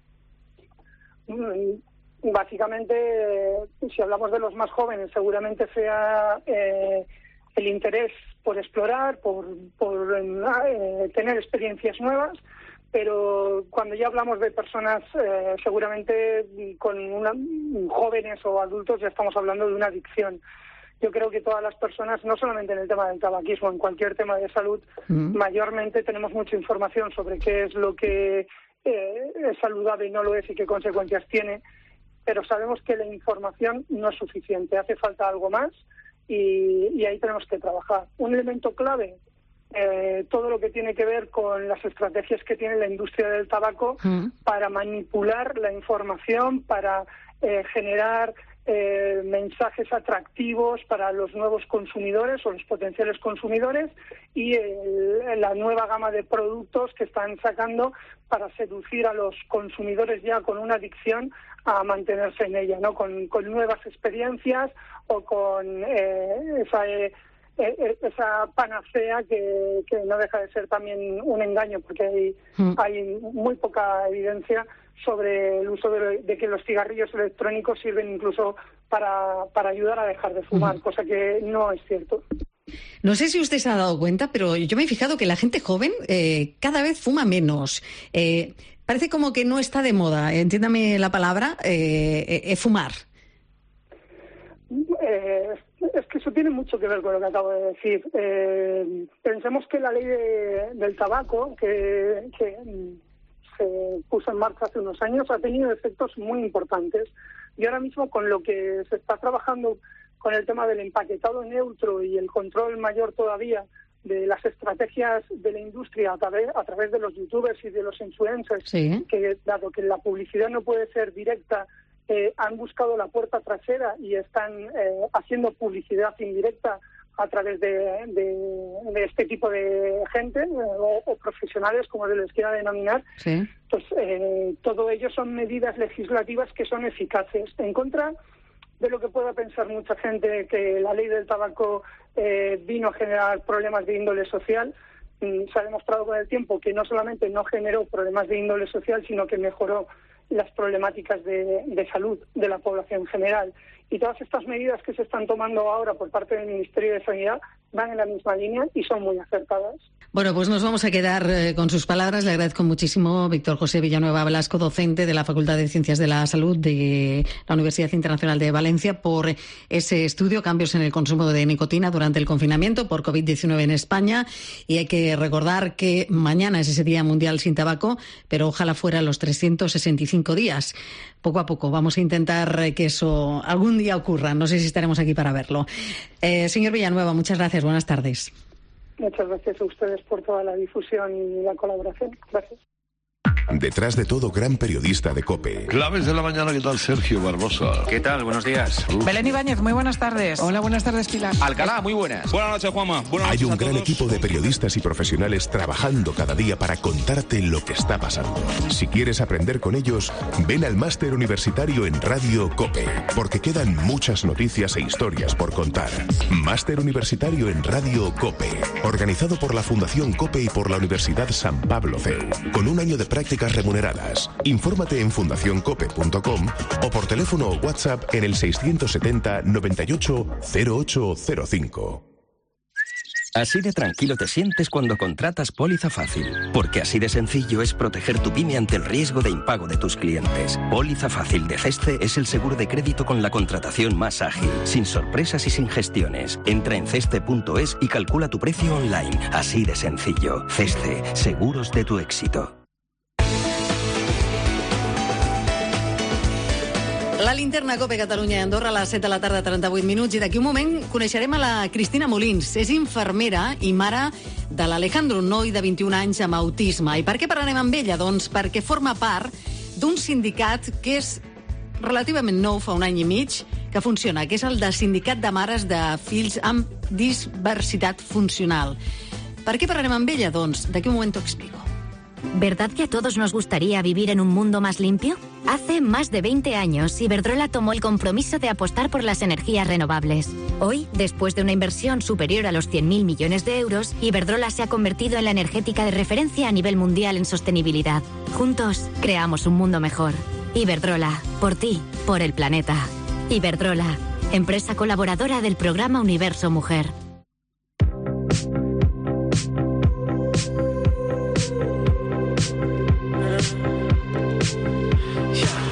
Básicamente, si hablamos de los más jóvenes, seguramente sea eh, el interés por explorar, por, por eh, tener experiencias nuevas, pero cuando ya hablamos de personas eh, seguramente con una, jóvenes o adultos ya estamos hablando de una adicción. Yo creo que todas las personas, no solamente en el tema del tabaquismo, en cualquier tema de salud, mm. mayormente tenemos mucha información sobre qué es lo que eh, es saludable y no lo es y qué consecuencias tiene, pero sabemos que la información no es suficiente, hace falta algo más y, y ahí tenemos que trabajar. Un elemento clave, eh, todo lo que tiene que ver con las estrategias que tiene la industria del tabaco mm. para manipular la información, para eh, generar eh, mensajes atractivos para los nuevos consumidores o los potenciales consumidores y el, la nueva gama de productos que están sacando para seducir a los consumidores ya con una adicción a mantenerse en ella, ¿no? Con, con nuevas experiencias o con eh, esa, eh, esa panacea que, que no deja de ser también un engaño, porque hay, mm. hay muy poca evidencia sobre el uso de, de que los cigarrillos electrónicos sirven incluso para, para ayudar a dejar de fumar, mm. cosa que no es cierto. No sé si usted se ha dado cuenta, pero yo me he fijado que la gente joven eh, cada vez fuma menos. Eh, parece como que no está de moda, entiéndame la palabra, eh, eh, fumar. Eh, es que eso tiene mucho que ver con lo que acabo de decir. Eh, pensemos que la ley de, del tabaco, que, que se puso en marcha hace unos años, ha tenido efectos muy importantes. Y ahora mismo, con lo que se está trabajando con el tema del empaquetado neutro y el control mayor todavía de las estrategias de la industria a través, a través de los youtubers y de los influencers, sí. que dado que la publicidad no puede ser directa, eh, han buscado la puerta trasera y están eh, haciendo publicidad indirecta a través de, de, de este tipo de gente eh, o, o profesionales, como se les quiera denominar. Sí. Pues eh, todo ello son medidas legislativas que son eficaces en contra de lo que pueda pensar mucha gente, que la ley del tabaco eh, vino a generar problemas de índole social. Mm, se ha demostrado con el tiempo que no solamente no generó problemas de índole social, sino que mejoró las problemáticas de, de salud de la población en general. Y todas estas medidas que se están tomando ahora por parte del Ministerio de Sanidad van en la misma línea y son muy acertadas. Bueno, pues nos vamos a quedar eh, con sus palabras. Le agradezco muchísimo, Víctor José Villanueva Velasco, docente de la Facultad de Ciencias de la Salud de la Universidad Internacional de Valencia, por ese estudio, cambios en el consumo de nicotina durante el confinamiento por covid diecinueve en España. Y hay que recordar que mañana es ese Día Mundial sin Tabaco, pero ojalá fuera los trescientos sesenta y cinco días. Poco a poco vamos a intentar que eso algún día ocurra. No sé si estaremos aquí para verlo. Eh, señor Villanueva, muchas gracias. Buenas tardes. Muchas gracias a ustedes por toda la difusión y la colaboración. Gracias. Detrás de todo gran periodista de COPE. Claves de la mañana, ¿qué tal, Sergio Barbosa? ¿Qué tal? Buenos días. Uh. Belén Ibáñez, muy buenas tardes. Hola, buenas tardes, Pilar. Alcalá, muy buenas. Buenas noches, Juanma. Buenas noches. Hay un gran equipo de periodistas y profesionales trabajando cada día para contarte lo que está pasando. Si quieres aprender con ellos, ven al máster universitario en Radio COPE, porque quedan muchas noticias e historias por contar. Máster universitario en Radio COPE, organizado por la Fundación COPE y por la Universidad San Pablo C E U, con un año de prácticas remuneradas. Infórmate en fundación cope punto com o por teléfono o WhatsApp en el seiscientos setenta noventa y ocho cero ocho cero cinco. Así de tranquilo te sientes cuando contratas Póliza Fácil, porque así de sencillo es proteger tu pyme ante el riesgo de impago de tus clientes. Póliza Fácil de Ceste es el seguro de crédito con la contratación más ágil, sin sorpresas y sin gestiones. Entra en ceste punto es y calcula tu precio online. Así de sencillo. Ceste, seguros de tu éxito. La linterna COPE Catalunya i Andorra a les set de la tarda, trenta-vuit minuts, i d'aquí un moment coneixerem a la Cristina Molins. És infermera i mare de l'Alejandro, un noi de vint-i-un anys amb autisme. I per què parlarem amb ella? Doncs perquè forma part d'un sindicat que és relativament nou, fa un any i mig, que funciona, que és el de Sindicat de Mares de Fills amb Diversitat Funcional. Per què parlarem amb ella? Doncs d'aquí un moment t'ho explico. ¿Verdad que a todos nos gustaría vivir en un mundo más limpio? Hace más de veinte años, Iberdrola tomó el compromiso de apostar por las energías renovables. Hoy, después de una inversión superior a los cien mil millones de euros, Iberdrola se ha convertido en la energética de referencia a nivel mundial en sostenibilidad. Juntos, creamos un mundo mejor. Iberdrola, por ti, por el planeta. Iberdrola, empresa colaboradora del programa Universo Mujer.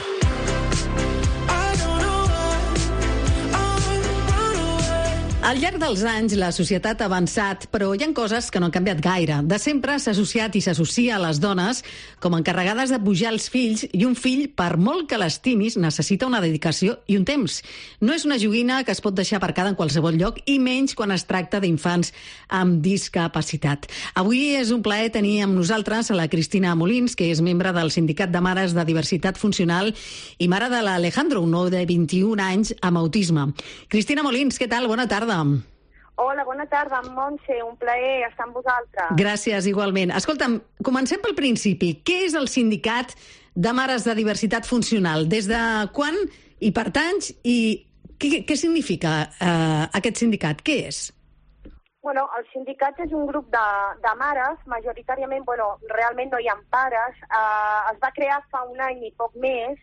Al llarg llarg dels anys la societat ha avançat, però hi ha coses que no han canviat gaire. De sempre s'ha associat i s'associa a les dones com a encarregades de pujar els fills, i un fill, per molt que l'estimis, necessita una dedicació i un temps. No és una joguina que es pot deixar aparcada en qualsevol lloc, i menys quan es tracta d'infants amb discapacitat. Avui és un plaer tenir amb nosaltres a la Cristina Molins, que és membre del Sindicat de Mares de Diversitat Funcional i mare de l'Alejandro, un nou de vint-i-un anys amb autisme. Cristina Molins, què tal? Bona tarda. Hola, bona tarda, Montse. Un plaer estar amb vosaltres. Gràcies, igualment. Escolta'm, comencem pel principi. Què és el Sindicat de Mares de Diversitat Funcional? Des de quan hi pertanys i què, què significa eh, aquest sindicat? Què és? Bueno, el sindicat és un grup de, de mares, majoritàriament, bueno, realment no hi ha pares. Eh, es va crear fa un any i poc més,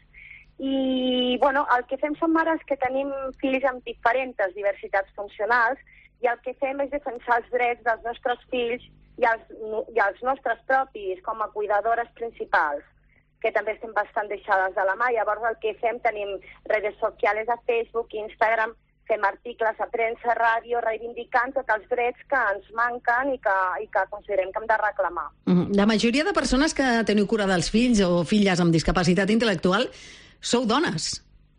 i bueno, el que fem són mares que tenim fills amb diferents diversitats funcionals, i el que fem és defensar els drets dels nostres fills i els, i els nostres propis com a cuidadores principals, que també estem bastant deixades de la mà. Llavors el que fem, tenim redes socials a Facebook, Instagram, fem articles a premsa, ràdio, reivindicant tots els drets que ens manquen i que, i que considerem que hem de reclamar. La majoria de persones que teniu cura dels fills o filles amb discapacitat intel·lectual sou dones.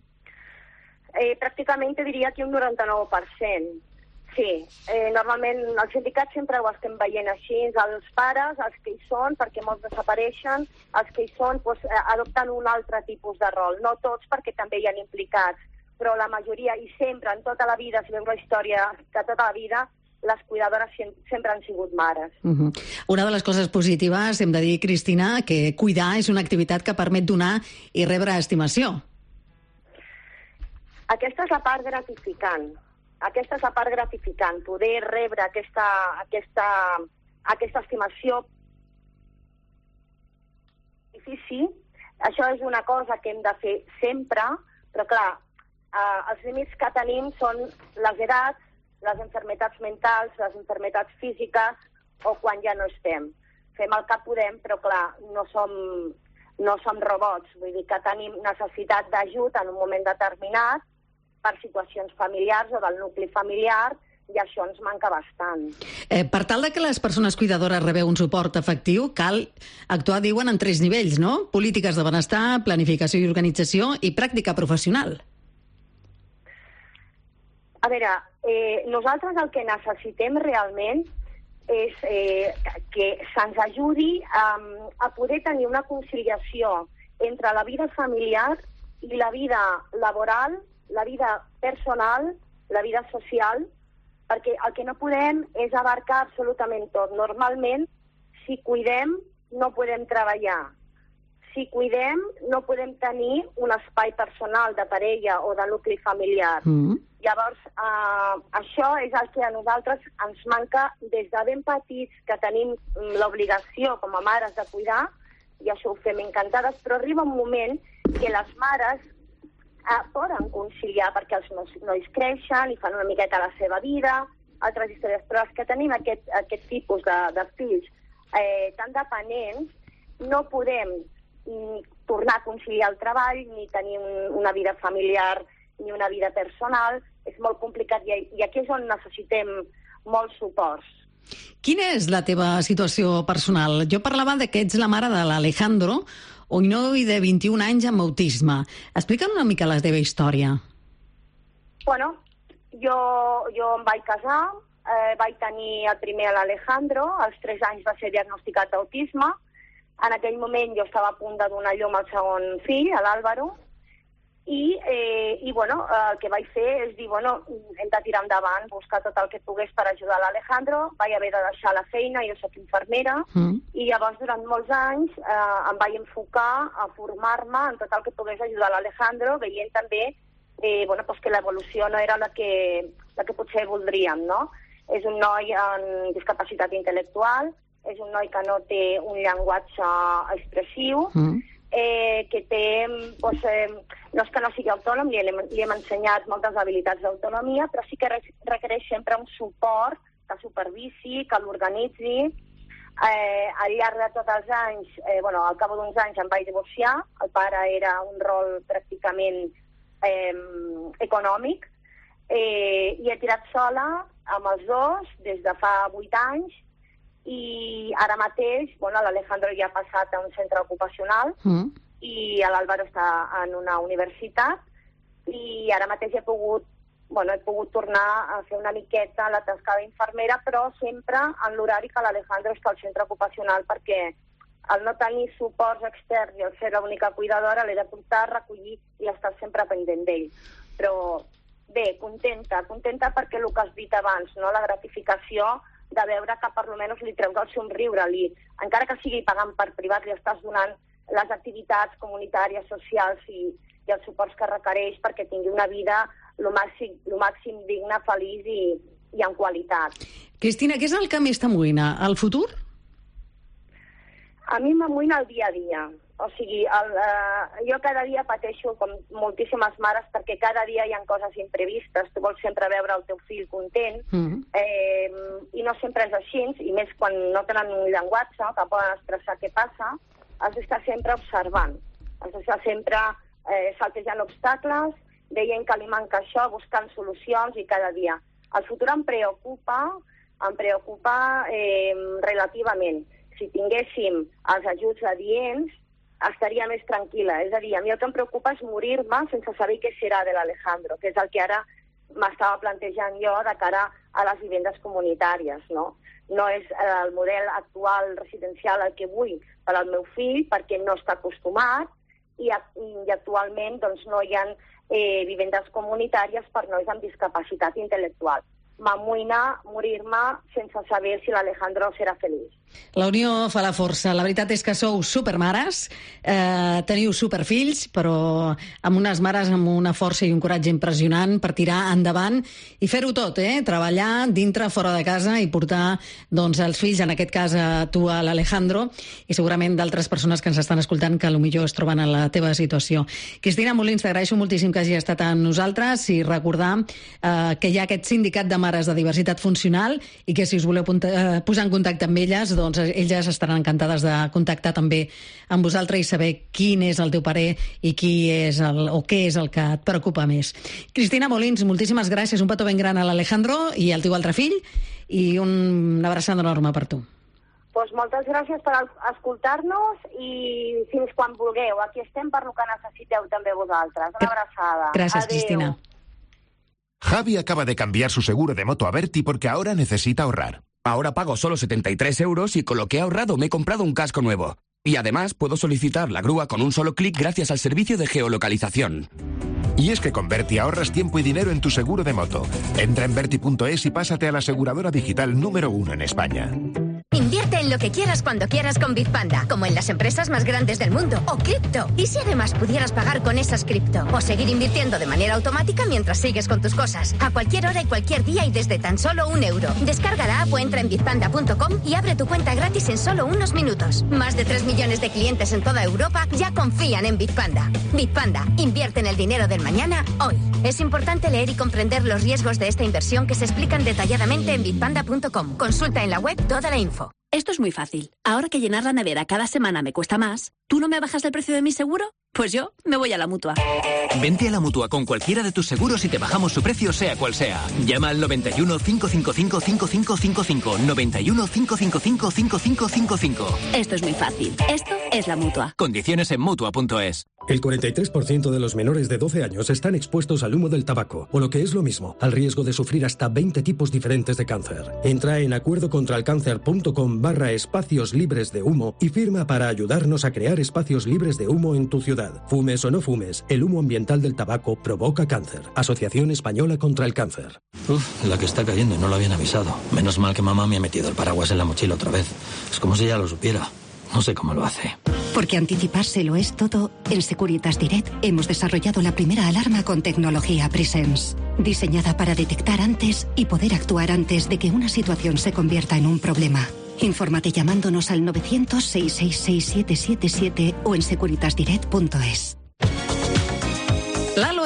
Eh, pràcticament te diria que un noranta-nou per cent. Sí, eh, normalment al sindicat sempre ho estem veient així, els pares, els que hi són, perquè molts desapareixen, els que hi són pues, adopten un altre tipus de rol. No tots, perquè també hi ha implicats, però la majoria, i sempre, en tota la vida, si veus la història de tota la vida, les cuidadores sempre han sigut mares. Uh-huh. Una de les coses positives, hem de dir, Cristina, que cuidar és una activitat que permet donar i rebre estimació. Aquesta és la part gratificant. Aquesta és la part gratificant, poder rebre aquesta, aquesta, aquesta estimació. Sí, això és una cosa que hem de fer sempre, però clar, eh, els límits que tenim són les edats, les malalties mentals, les malalties físiques, o quan ja no estem. Fem el que podem, però clar, no som, no som robots, vull dir que tenim necessitat d'ajut en un moment determinat, per situacions familiars o del nucli familiar, i això ens manca bastant. Eh, per tal de que les persones cuidadores rebeu un suport efectiu, cal actuar, diuen, en tres nivells, no? Polítiques de benestar, planificació i organització i pràctica professional. A veure, eh, nosaltres el que necessitem realment és eh, que se'ns ajudi a, a poder tenir una conciliació entre la vida familiar i la vida laboral, la vida personal, la vida social, perquè el que no podem és abarcar absolutament tot. Normalment, si cuidem, no podem treballar. Si cuidem, no podem tenir un espai personal de parella o de nucli familiar. Mm. Llavors, eh, això és el que a nosaltres ens manca des de ben petits, que tenim l'obligació com a mares de cuidar, i això ho fem encantades, però arriba un moment que les mares Eh, poden conciliar perquè els nois, nois creixen i fan una miqueta la seva vida, altres històries, però els que tenim aquest, aquest tipus de, de fills eh, tan dependents, no podem ni tornar a conciliar el treball, ni tenir un, una vida familiar, ni una vida personal. És molt complicat i, i aquí és on necessitem molts suports. Quina és la teva situació personal? Jo parlava de que ets la mare de l'Alejandro, un noi de vint-i-un anys amb autisme. Explica'm una mica la teva història. Bueno, jo, jo em vaig casar, eh, vaig tenir el primer a l'Alejandro, als tres anys va ser diagnosticat d'autisme. En aquell moment jo estava a punt de donar llum al segon fill, a l'Àlvaro, i, eh, i bueno, el que vaig fer és dir, bueno, hem de tirar endavant, buscar tot el que pogués per ajudar l'Alejandro. Vaig haver de deixar la feina, jo soc infermera, mm. i llavors durant molts anys eh, em vaig enfocar a formar-me en tot el que pogués ajudar l'Alejandro, veient també eh, bueno, pues que l'evolució no era la que, la que potser voldríem, no? És un noi amb discapacitat intel·lectual, és un noi que no té un llenguatge expressiu, mm. eh, que té, pues, eh, no és que no sigui autònom, li hem, li hem ensenyat moltes habilitats d'autonomia, però sí que requereix sempre un suport, que supervisi, que l'organitzi. Eh, al llarg de tots els anys, eh, bueno, al cap d'uns anys em vaig divorciar, el pare era un rol pràcticament eh, econòmic, eh, i he tirat sola amb els dos des de fa vuit anys i ara mateix, bueno, l'Alejandro ja ha passat a un centre ocupacional mm. i l'Álvaro està en una universitat i ara mateix he pogut, bueno, he pogut tornar a fer una miqueta la tasca d'infermera, però sempre en l'horari que l'Alejandro està al centre ocupacional perquè al no tenir suports externs i al ser l'única cuidadora l'he de portar, recollir i estar sempre pendent d'ell. Però bé, contenta, contenta perquè el que has dit abans, no? La gratificació de veure que per almenys li treus el somriure, li, encara que sigui pagant per privat, li estàs donant les activitats comunitàries, socials i, i els suports que requereix perquè tingui una vida lo màxim, lo màxim digna, feliç i, i en qualitat. Cristina, què és el que més t'amoïna? El futur? A mi m'amoïna el dia a dia. O sigui, el, eh, jo cada dia pateixo com moltíssimes mares perquè cada dia hi ha coses imprevistes. Tu vols sempre veure el teu fill content mm. eh, i no sempre és així, i més quan no tenen un llenguatge, que poden expressar què passa, has d'estar sempre observant. Has d'estar sempre eh, saltejant obstacles, veient que li manca això, buscant solucions i cada dia. El futur em preocupa, em preocupa eh, relativament. Si tinguéssim els ajuts adients, estaria més tranquil·la. És a dir, a mi el que em preocupa és morir-me sense saber què serà de l'Alejandro, que és el que ara m'estava plantejant jo de cara a les vivendes comunitàries, no? No és el model actual residencial el que vull per al meu fill, perquè no està acostumat, i, i actualment doncs, no hi ha eh, vivendes comunitàries per nois amb discapacitat intel·lectual. M'amoïna morir-me sense saber si l'Alejandro serà feliç. La unió fa la força. La veritat és que sou supermares, eh, teniu superfills, però amb unes mares amb una força i un coratge impressionant per tirar endavant i fer-ho tot, eh? Treballar dintre, fora de casa i portar doncs, els fills, en aquest cas a tu, a l'Alejandro, i segurament d'altres persones que ens estan escoltant que potser es troben en la teva situació. Cristina Molins, t'agraeixo moltíssim que hagi estat amb nosaltres i recordar eh, que hi ha aquest sindicat de mares de diversitat funcional i que si us voleu eh, posar en contacte amb elles, doncs elles estaran encantades de contactar també amb vosaltres i saber quin és el teu parer i qui és el, o què és el que et preocupa més. Cristina Molins, moltíssimes gràcies, un petó ben gran a l'Alejandro i al teu altre fill i una abraçada enorme per tu. Pues moltes gràcies per escoltar-nos i fins quan vulgueu. Aquí estem per lo que necessiteu també vosaltres. Una abraçada. Gràcies, Adeu. Cristina. Javi acaba de cambiar su seguro de moto a Berti porque ahora necesita ahorrar. Ahora pago solo setenta y tres euros y con lo que he ahorrado me he comprado un casco nuevo. Y además puedo solicitar la grúa con un solo clic gracias al servicio de geolocalización. Y es que con Berti ahorras tiempo y dinero en tu seguro de moto. Entra en Berti punto es y pásate a la aseguradora digital número uno en España. Invierte en lo que quieras cuando quieras con Bitpanda, como en las empresas más grandes del mundo, o cripto. ¿Y si además pudieras pagar con esas cripto? O seguir invirtiendo de manera automática mientras sigues con tus cosas, a cualquier hora y cualquier día y desde tan solo un euro. Descarga la app o entra en bitpanda punto com y abre tu cuenta gratis en solo unos minutos. Más de tres millones de clientes en toda Europa ya confían en Bitpanda. Bitpanda, invierte en el dinero del mañana hoy. Es importante leer y comprender los riesgos de esta inversión que se explican detalladamente en bitpanda punto com. Consulta en la web toda la info. Esto es muy fácil. Ahora que llenar la nevera cada semana me cuesta más, ¿tú no me bajas el precio de mi seguro? Pues yo me voy a la Mutua. Vente a la Mutua con cualquiera de tus seguros y te bajamos su precio sea cual sea. Llama al noventa y uno, cinco cinco cinco, cinco cinco cinco cinco. noventa y uno, cinco cinco cinco, cinco cinco cinco cinco. Esto es muy fácil. Esto es la Mutua. Condiciones en Mutua punto es. El cuarenta y tres por ciento de los menores de doce años están expuestos al humo del tabaco, o lo que es lo mismo, al riesgo de sufrir hasta veinte tipos diferentes de cáncer. Entra en acuerdocontralcáncer.com barra espacios libres de humo y firma para ayudarnos a crear espacios libres de humo en tu ciudad. Fumes o no fumes, el humo ambiental del tabaco provoca cáncer. Asociación Española contra el Cáncer. Uf, la que está cayendo y no lo habían avisado. Menos mal que mamá me ha metido el paraguas en la mochila otra vez. Es como si ella lo supiera. No sé cómo lo hace. Porque anticiparse lo es todo, en Securitas Direct hemos desarrollado la primera alarma con tecnología Presence, diseñada para detectar antes y poder actuar antes de que una situación se convierta en un problema. Infórmate llamándonos al novecientos, seiscientos sesenta y seis, siete siete siete o en securitas direct punto es. Lalo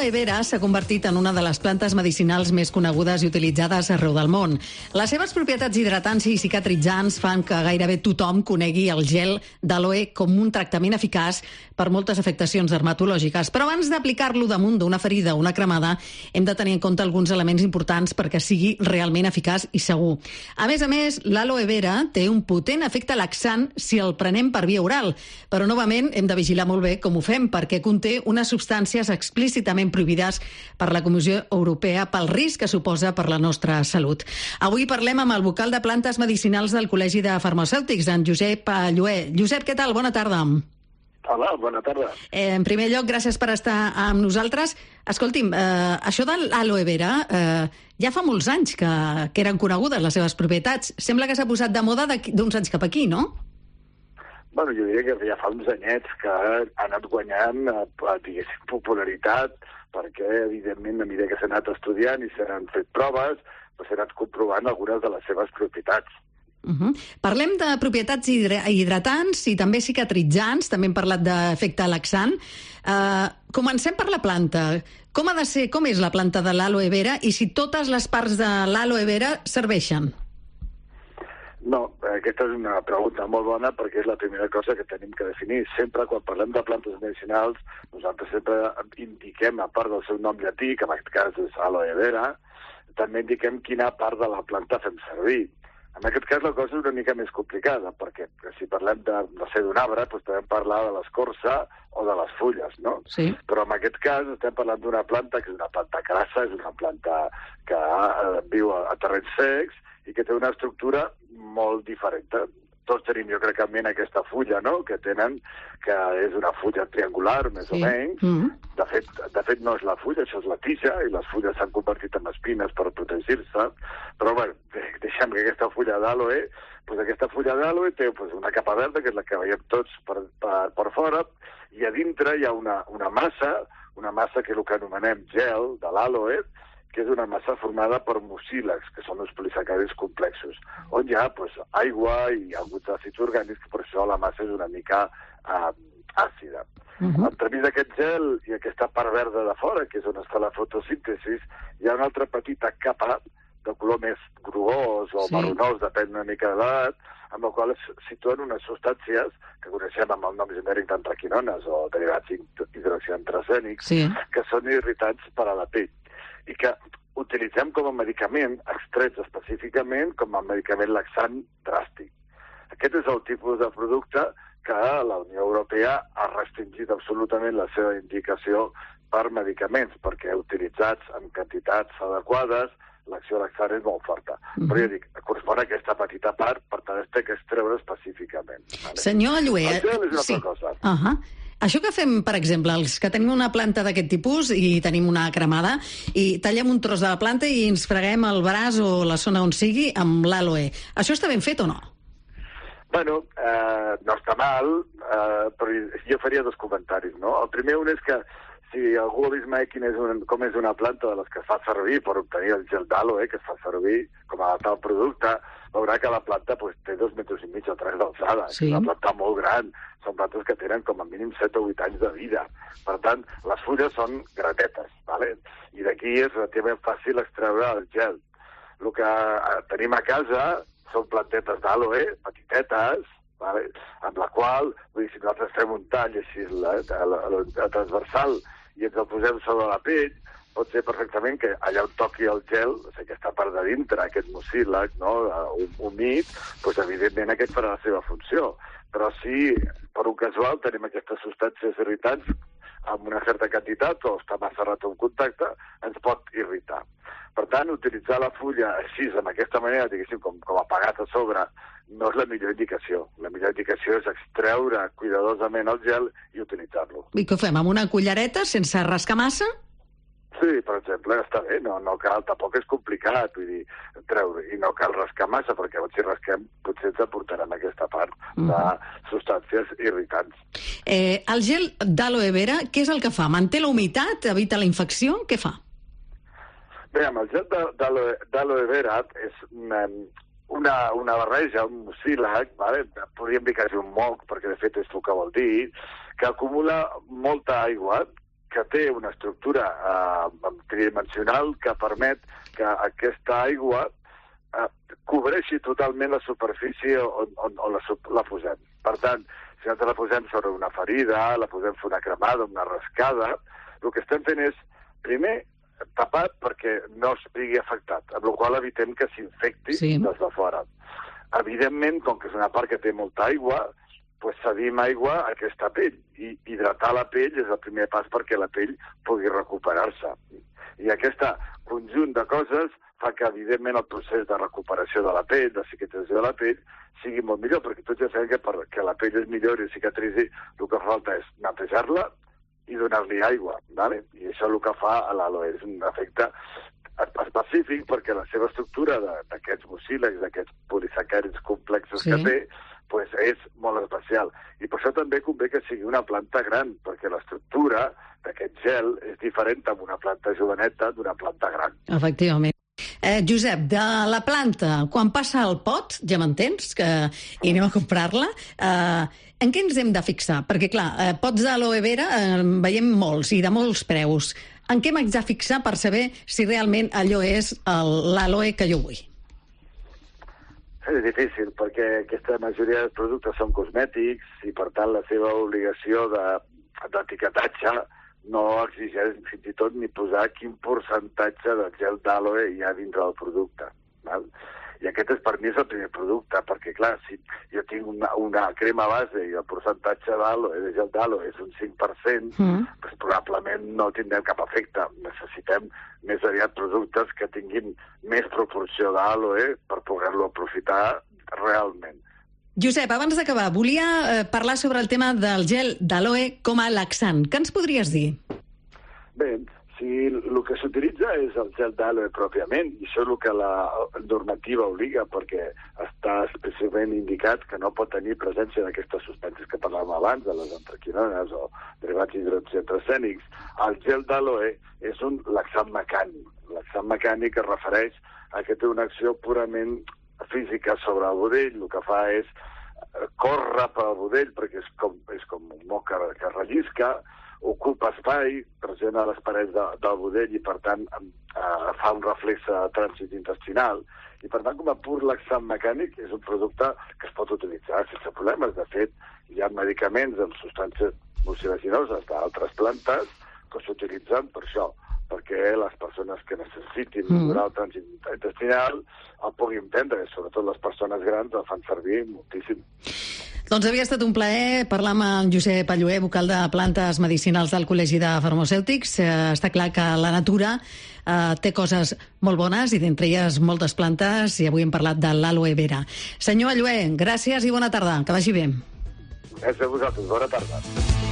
l'aloe vera s'ha convertit en una de les plantes medicinals més conegudes i utilitzades arreu del món. Les seves propietats hidratants i cicatritzants fan que gairebé tothom conegui el gel d'aloe com un tractament eficaç per moltes afectacions dermatològiques. Però abans d'aplicar-lo damunt d'una ferida o una cremada, hem de tenir en compte alguns elements importants perquè sigui realment eficaç i segur. A més a més, l'aloe vera té un potent efecte laxant si el prenem per via oral, però novament hem de vigilar molt bé com ho fem, perquè conté unes substàncies explícitament prohibides per la Comissió Europea pel risc que suposa per la nostra salut. Avui parlem amb el vocal de plantes medicinals del Col·legi de Farmacèutics, en Josep Llué. Josep, què tal? Bona tarda. Hola, bona tarda. Eh, en primer lloc, gràcies per estar amb nosaltres. Escolti'm, eh, això de l'aloe vera eh, ja fa molts anys que, que eren conegudes les seves propietats. Sembla que s'ha posat de moda d'uns anys cap aquí, no? Bueno, jo diria que ja fa uns anyets que ha anat guanyant, eh, diguéssim, popularitat, perquè, evidentment, a mesura que s'ha anat estudiant i s'han fet proves, doncs s'ha anat comprovant algunes de les seves propietats. Uh -huh. Parlem de propietats hidratants i també cicatritzants, també hem parlat d'efecte laxant. Uh, comencem per la planta. Com ha de ser, com és la planta de l'aloe vera i si totes les parts de l'aloe vera serveixen? No, aquesta és una pregunta molt bona perquè és la primera cosa que tenim que definir. Sempre quan parlem de plantes medicinals, nosaltres sempre indiquem, a part del seu nom llatí, que en aquest cas és aloe vera, també indiquem quina part de la planta fem servir. En aquest cas la cosa és una mica més complicada, perquè si parlem de, no sé, d'un arbre, doncs podem parlar de l'escorça o de les fulles, no? Sí. Però en aquest cas estem parlant d'una planta que és una planta crassa, és una planta que eh, viu a, a terrenys secs i que té una estructura molt diferent. Tots tenim, jo crec, en ment aquesta fulla, no?, que tenen, que és una fulla triangular, més sí. o menys. Mm-hmm. De fet, de fet, no és la fulla, això és la tija, i les fulles s'han convertit en espines per protegir-se. Però, bé, deixem que aquesta fulla d'aloe, doncs aquesta fulla d'aloe té doncs, una capa verda, que és la que veiem tots per, per, per fora, i a dintre hi ha una, una massa, una massa que és el que anomenem gel de l'aloe, que és una massa formada per mucílags, que són uns polisacaris complexos, on hi ha doncs, aigua i alguns àcids orgànics, que per això la massa és una mica eh, àcida. Uh-huh. Entremig d'aquest gel i aquesta part verda de fora, que és on està la fotosíntesi, hi ha una altra petita capa de color més grogós o sí. marronós, depèn una mica de l'edat, amb la qual es situen unes substàncies que coneixem amb el nom genèric d'antraquinones o derivats hidroxiantracènics, sí. que són irritants per a la pell i que utilitzem com a medicament, extrets específicament com a medicament laxant dràstic. Aquest és el tipus de producte que la Unió Europea ha restringit absolutament la seva indicació per medicaments, perquè utilitzats en quantitats adequades l'acció laxant és molt forta. Mm-hmm. Però ja dic, correspon a aquesta petita part, per tant, es té que extreure específicament. Vale? Senyor Llué... El gel és una sí. altra cosa. Uh-huh. Això que fem, per exemple, els que tenim una planta d'aquest tipus i tenim una cremada i tallem un tros de la planta i ens freguem el braç o la zona on sigui amb l'aloe. Això està ben fet o no? Bueno, eh, no està mal, eh, però jo faria dos comentaris, no? El primer un és que si algú ha vist mai quin és un, com és una planta de les que es fa servir per obtenir el gel d'aloe, que es fa servir com a tal producte, veurà que la planta pues, té dos metres i mig o tres d'alçada. Sí. És una planta molt gran. Són plantes que tenen com a mínim set o vuit anys de vida. Per tant, les fulles són granetes, ¿vale? I d'aquí és relativament fàcil extreure el gel. El que tenim a casa són plantetes d'aloe, petitetes, ¿vale? Amb la qual, vull dir, si nosaltres fem un tall així la, la, la, la transversal i ens el posem sobre la pell, pot ser perfectament que allà on toqui el gel, o sigui, aquesta part de dintre, aquest mucílag, no?, humit, doncs evidentment aquest farà la seva funció. Però si per un casual tenim aquestes substàncies irritants amb una certa quantitat o està massa rato en contacte, ens pot irritar. Per tant, utilitzar la fulla així, amb aquesta manera, diguéssim, com, com apagat a sobre, no és la millor indicació. La millor indicació és extreure cuidadosament el gel i utilitzar-lo. I què fem, amb una cullereta, sense rascar massa? Sí, per exemple, està bé, no, no cal, tampoc és complicat, vull dir, treure, i no cal rascar massa, perquè si rasquem potser ens aportarem aquesta part uh-huh. de substàncies irritants. Eh, el gel d'aloe vera, què és el que fa? Manté la humitat, evita la infecció? Què fa? Bé, amb el gel d'aloe vera és una, una, una barreja, un mucílag, vale? Podríem dir quasi un moc, perquè de fet és el que vol dir, que acumula molta aigua que té una estructura eh, tridimensional que permet que aquesta aigua eh, cobreixi totalment la superfície on, on, on la, la posem. Per tant, si nosaltres la posem sobre una ferida, la posem fer una cremada, una rascada, el que estem fent és, primer, tapat perquè no estigui afectat, amb la qual cosa evitem que s'infecti sí. des de fora. Evidentment, com que és una part que té molta aigua, pues cedim aigua a aquesta pell, i hidratar la pell és el primer pas perquè la pell pugui recuperar-se. I aquest conjunt de coses fa que, evidentment, el procés de recuperació de la pell, de cicatrització de la pell, sigui molt millor, perquè tots ja sabem que perquè la pell és millor i cicatritzi, el que falta és netejar-la i donar-li aigua, ¿vale? I això és el que fa a l'aloe, és un efecte específic perquè la seva estructura d'aquests mucílegs, d'aquests polisacàrids complexos sí. que té, pues és molt especial. I per això també convé que sigui una planta gran, perquè l'estructura d'aquest gel és diferent amb una planta joveneta d'una planta gran. Efectivament. Eh, Josep, de la planta, quan passa al pot, ja m'entens, que i anem a comprar-la, eh, en què ens hem de fixar? Perquè, clar, eh, pots d'aloe vera eh, veiem molts i de molts preus. En què m'haig de fixar per saber si realment allò és l'aloe que jo vull? És difícil, perquè aquesta majoria de productes són cosmètics i, per tant, la seva obligació d'etiquetatge de, no exigeix fins i tot ni posar quin percentatge de gel d'aloe hi ha dintre del producte. Val? I aquest és, per mi, és el primer producte, perquè, clar, si jo tinc una, una crema base i el percentatge d'aloe, de gel d'aloe és un cinc per cent, mm. doncs probablement no tindrem cap efecte. Necessitem més aviat productes que tinguin més proporció d'aloe per poder-lo aprofitar realment. Josep, abans d'acabar, volia eh, parlar sobre el tema del gel d'aloe com a laxant. Què ens podries dir? Bé, si el que s'utilitza és el gel d'aloe pròpiament, i això és el que la normativa obliga, perquè està especialment indicat que no pot tenir presència d'aquestes substàncies que parlàvem abans, de les antraquinones o derivats hidroxiatracènics, el gel d'aloe és un laxant mecànic. Laxant mecànic es refereix a que té una acció purament física sobre el budell, el que fa és córrer pel budell, perquè és com, és com un moc que, que rellisca, ocupa espai, pressiona les parets de, del budell i, per tant, eh, fa un reflex de trànsit intestinal. I, per tant, com a pur laxant mecànic, és un producte que es pot utilitzar sense problemes. De fet, hi ha medicaments amb substàncies mucilaginoses d'altres plantes que s'utilitzen per això, perquè les persones que necessitin millorar el trànsit intestinal el puguin prendre, sobretot les persones grans el fan servir moltíssim. Doncs havia estat un plaer parlar amb en Josep Allué, vocal de plantes medicinals del Col·legi de Farmacèutics. Eh, està clar que la natura eh, té coses molt bones i d'entre elles moltes plantes, i avui hem parlat de l'aloe vera. Senyor Allué, gràcies i bona tarda, que vagi bé. Gràcies a vosaltres, bona tarda.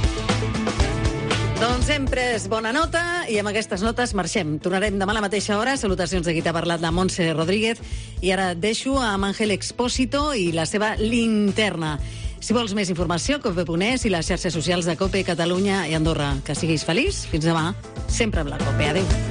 Doncs hem pres bona nota i amb aquestes notes marxem. Tornarem demà a la mateixa hora. Salutacions de qui t'ha parlat, la Montse Rodríguez. I ara deixo amb Ángel Expósito i la seva linterna. Si vols més informació, cope punt es i les xarxes socials de COPE, Catalunya i Andorra. Que siguis feliç. Fins demà. Sempre amb la COPE. Adéu.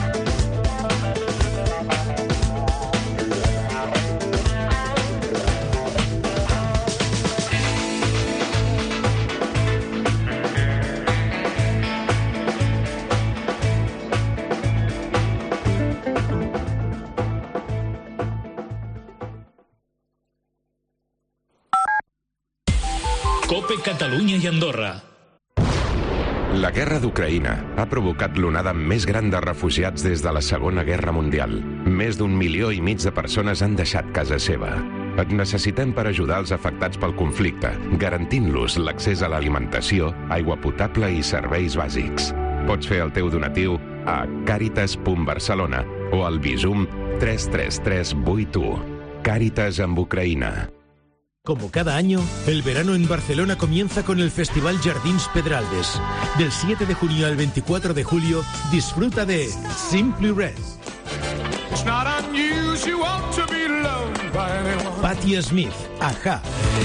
COPE Catalunya i Andorra. La guerra d'Ucraïna ha provocat l'onada més gran de refugiats des de la Segona Guerra Mundial. Més d'un milió i mig de persones han deixat casa seva. Et necessitem per ajudar els afectats pel conflicte, garantint-los l'accés a l'alimentació, aigua potable i serveis bàsics. Pots fer el teu donatiu a càritas punt barcelona o al Bizum tres tres tres vuit u. Càritas amb Ucraïna. Como cada año, el verano en Barcelona comienza con el Festival Jardins Pedralbes. Del siete de junio al veinticuatro de julio, disfruta de Simply Red, Patti Smith, Aja,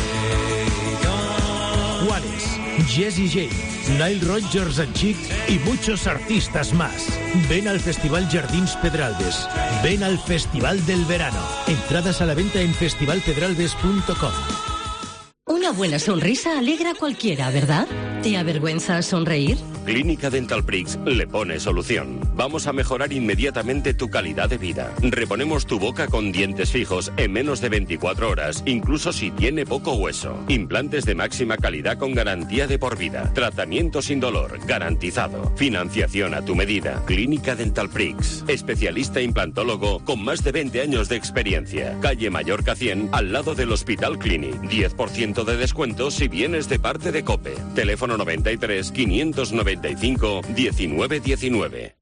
Juanes, Jessie J, Nile Rodgers and Chic y muchos artistas más. Ven al Festival Jardins Pedralbes. Ven al Festival del Verano. Entradas a la venta en festival pedralbes punto com. Una buena sonrisa alegra a cualquiera, ¿verdad? ¿Te avergüenza sonreír? Clínica Dental Prix le pone solución. Vamos a mejorar inmediatamente tu calidad de vida. Reponemos tu boca con dientes fijos en menos de veinticuatro horas, incluso si tiene poco hueso. Implantes de máxima calidad con garantía de por vida. Tratamiento sin dolor, garantizado. Financiación a tu medida. Clínica Dental Prix. Especialista implantólogo con más de veinte años de experiencia. Calle Mallorca cien, al lado del Hospital Clinic. diez por ciento de descuento si vienes de parte de COPE. Teléfono noventa y tres, quinientos noventa y cinco, diecinueve diecinueve.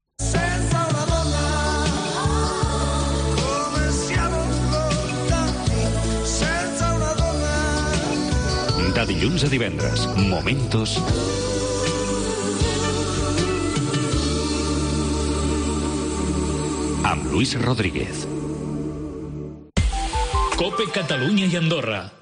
De dilluns a divendres, Momentos amb Luis Rodríguez. COPE Catalunya i Andorra.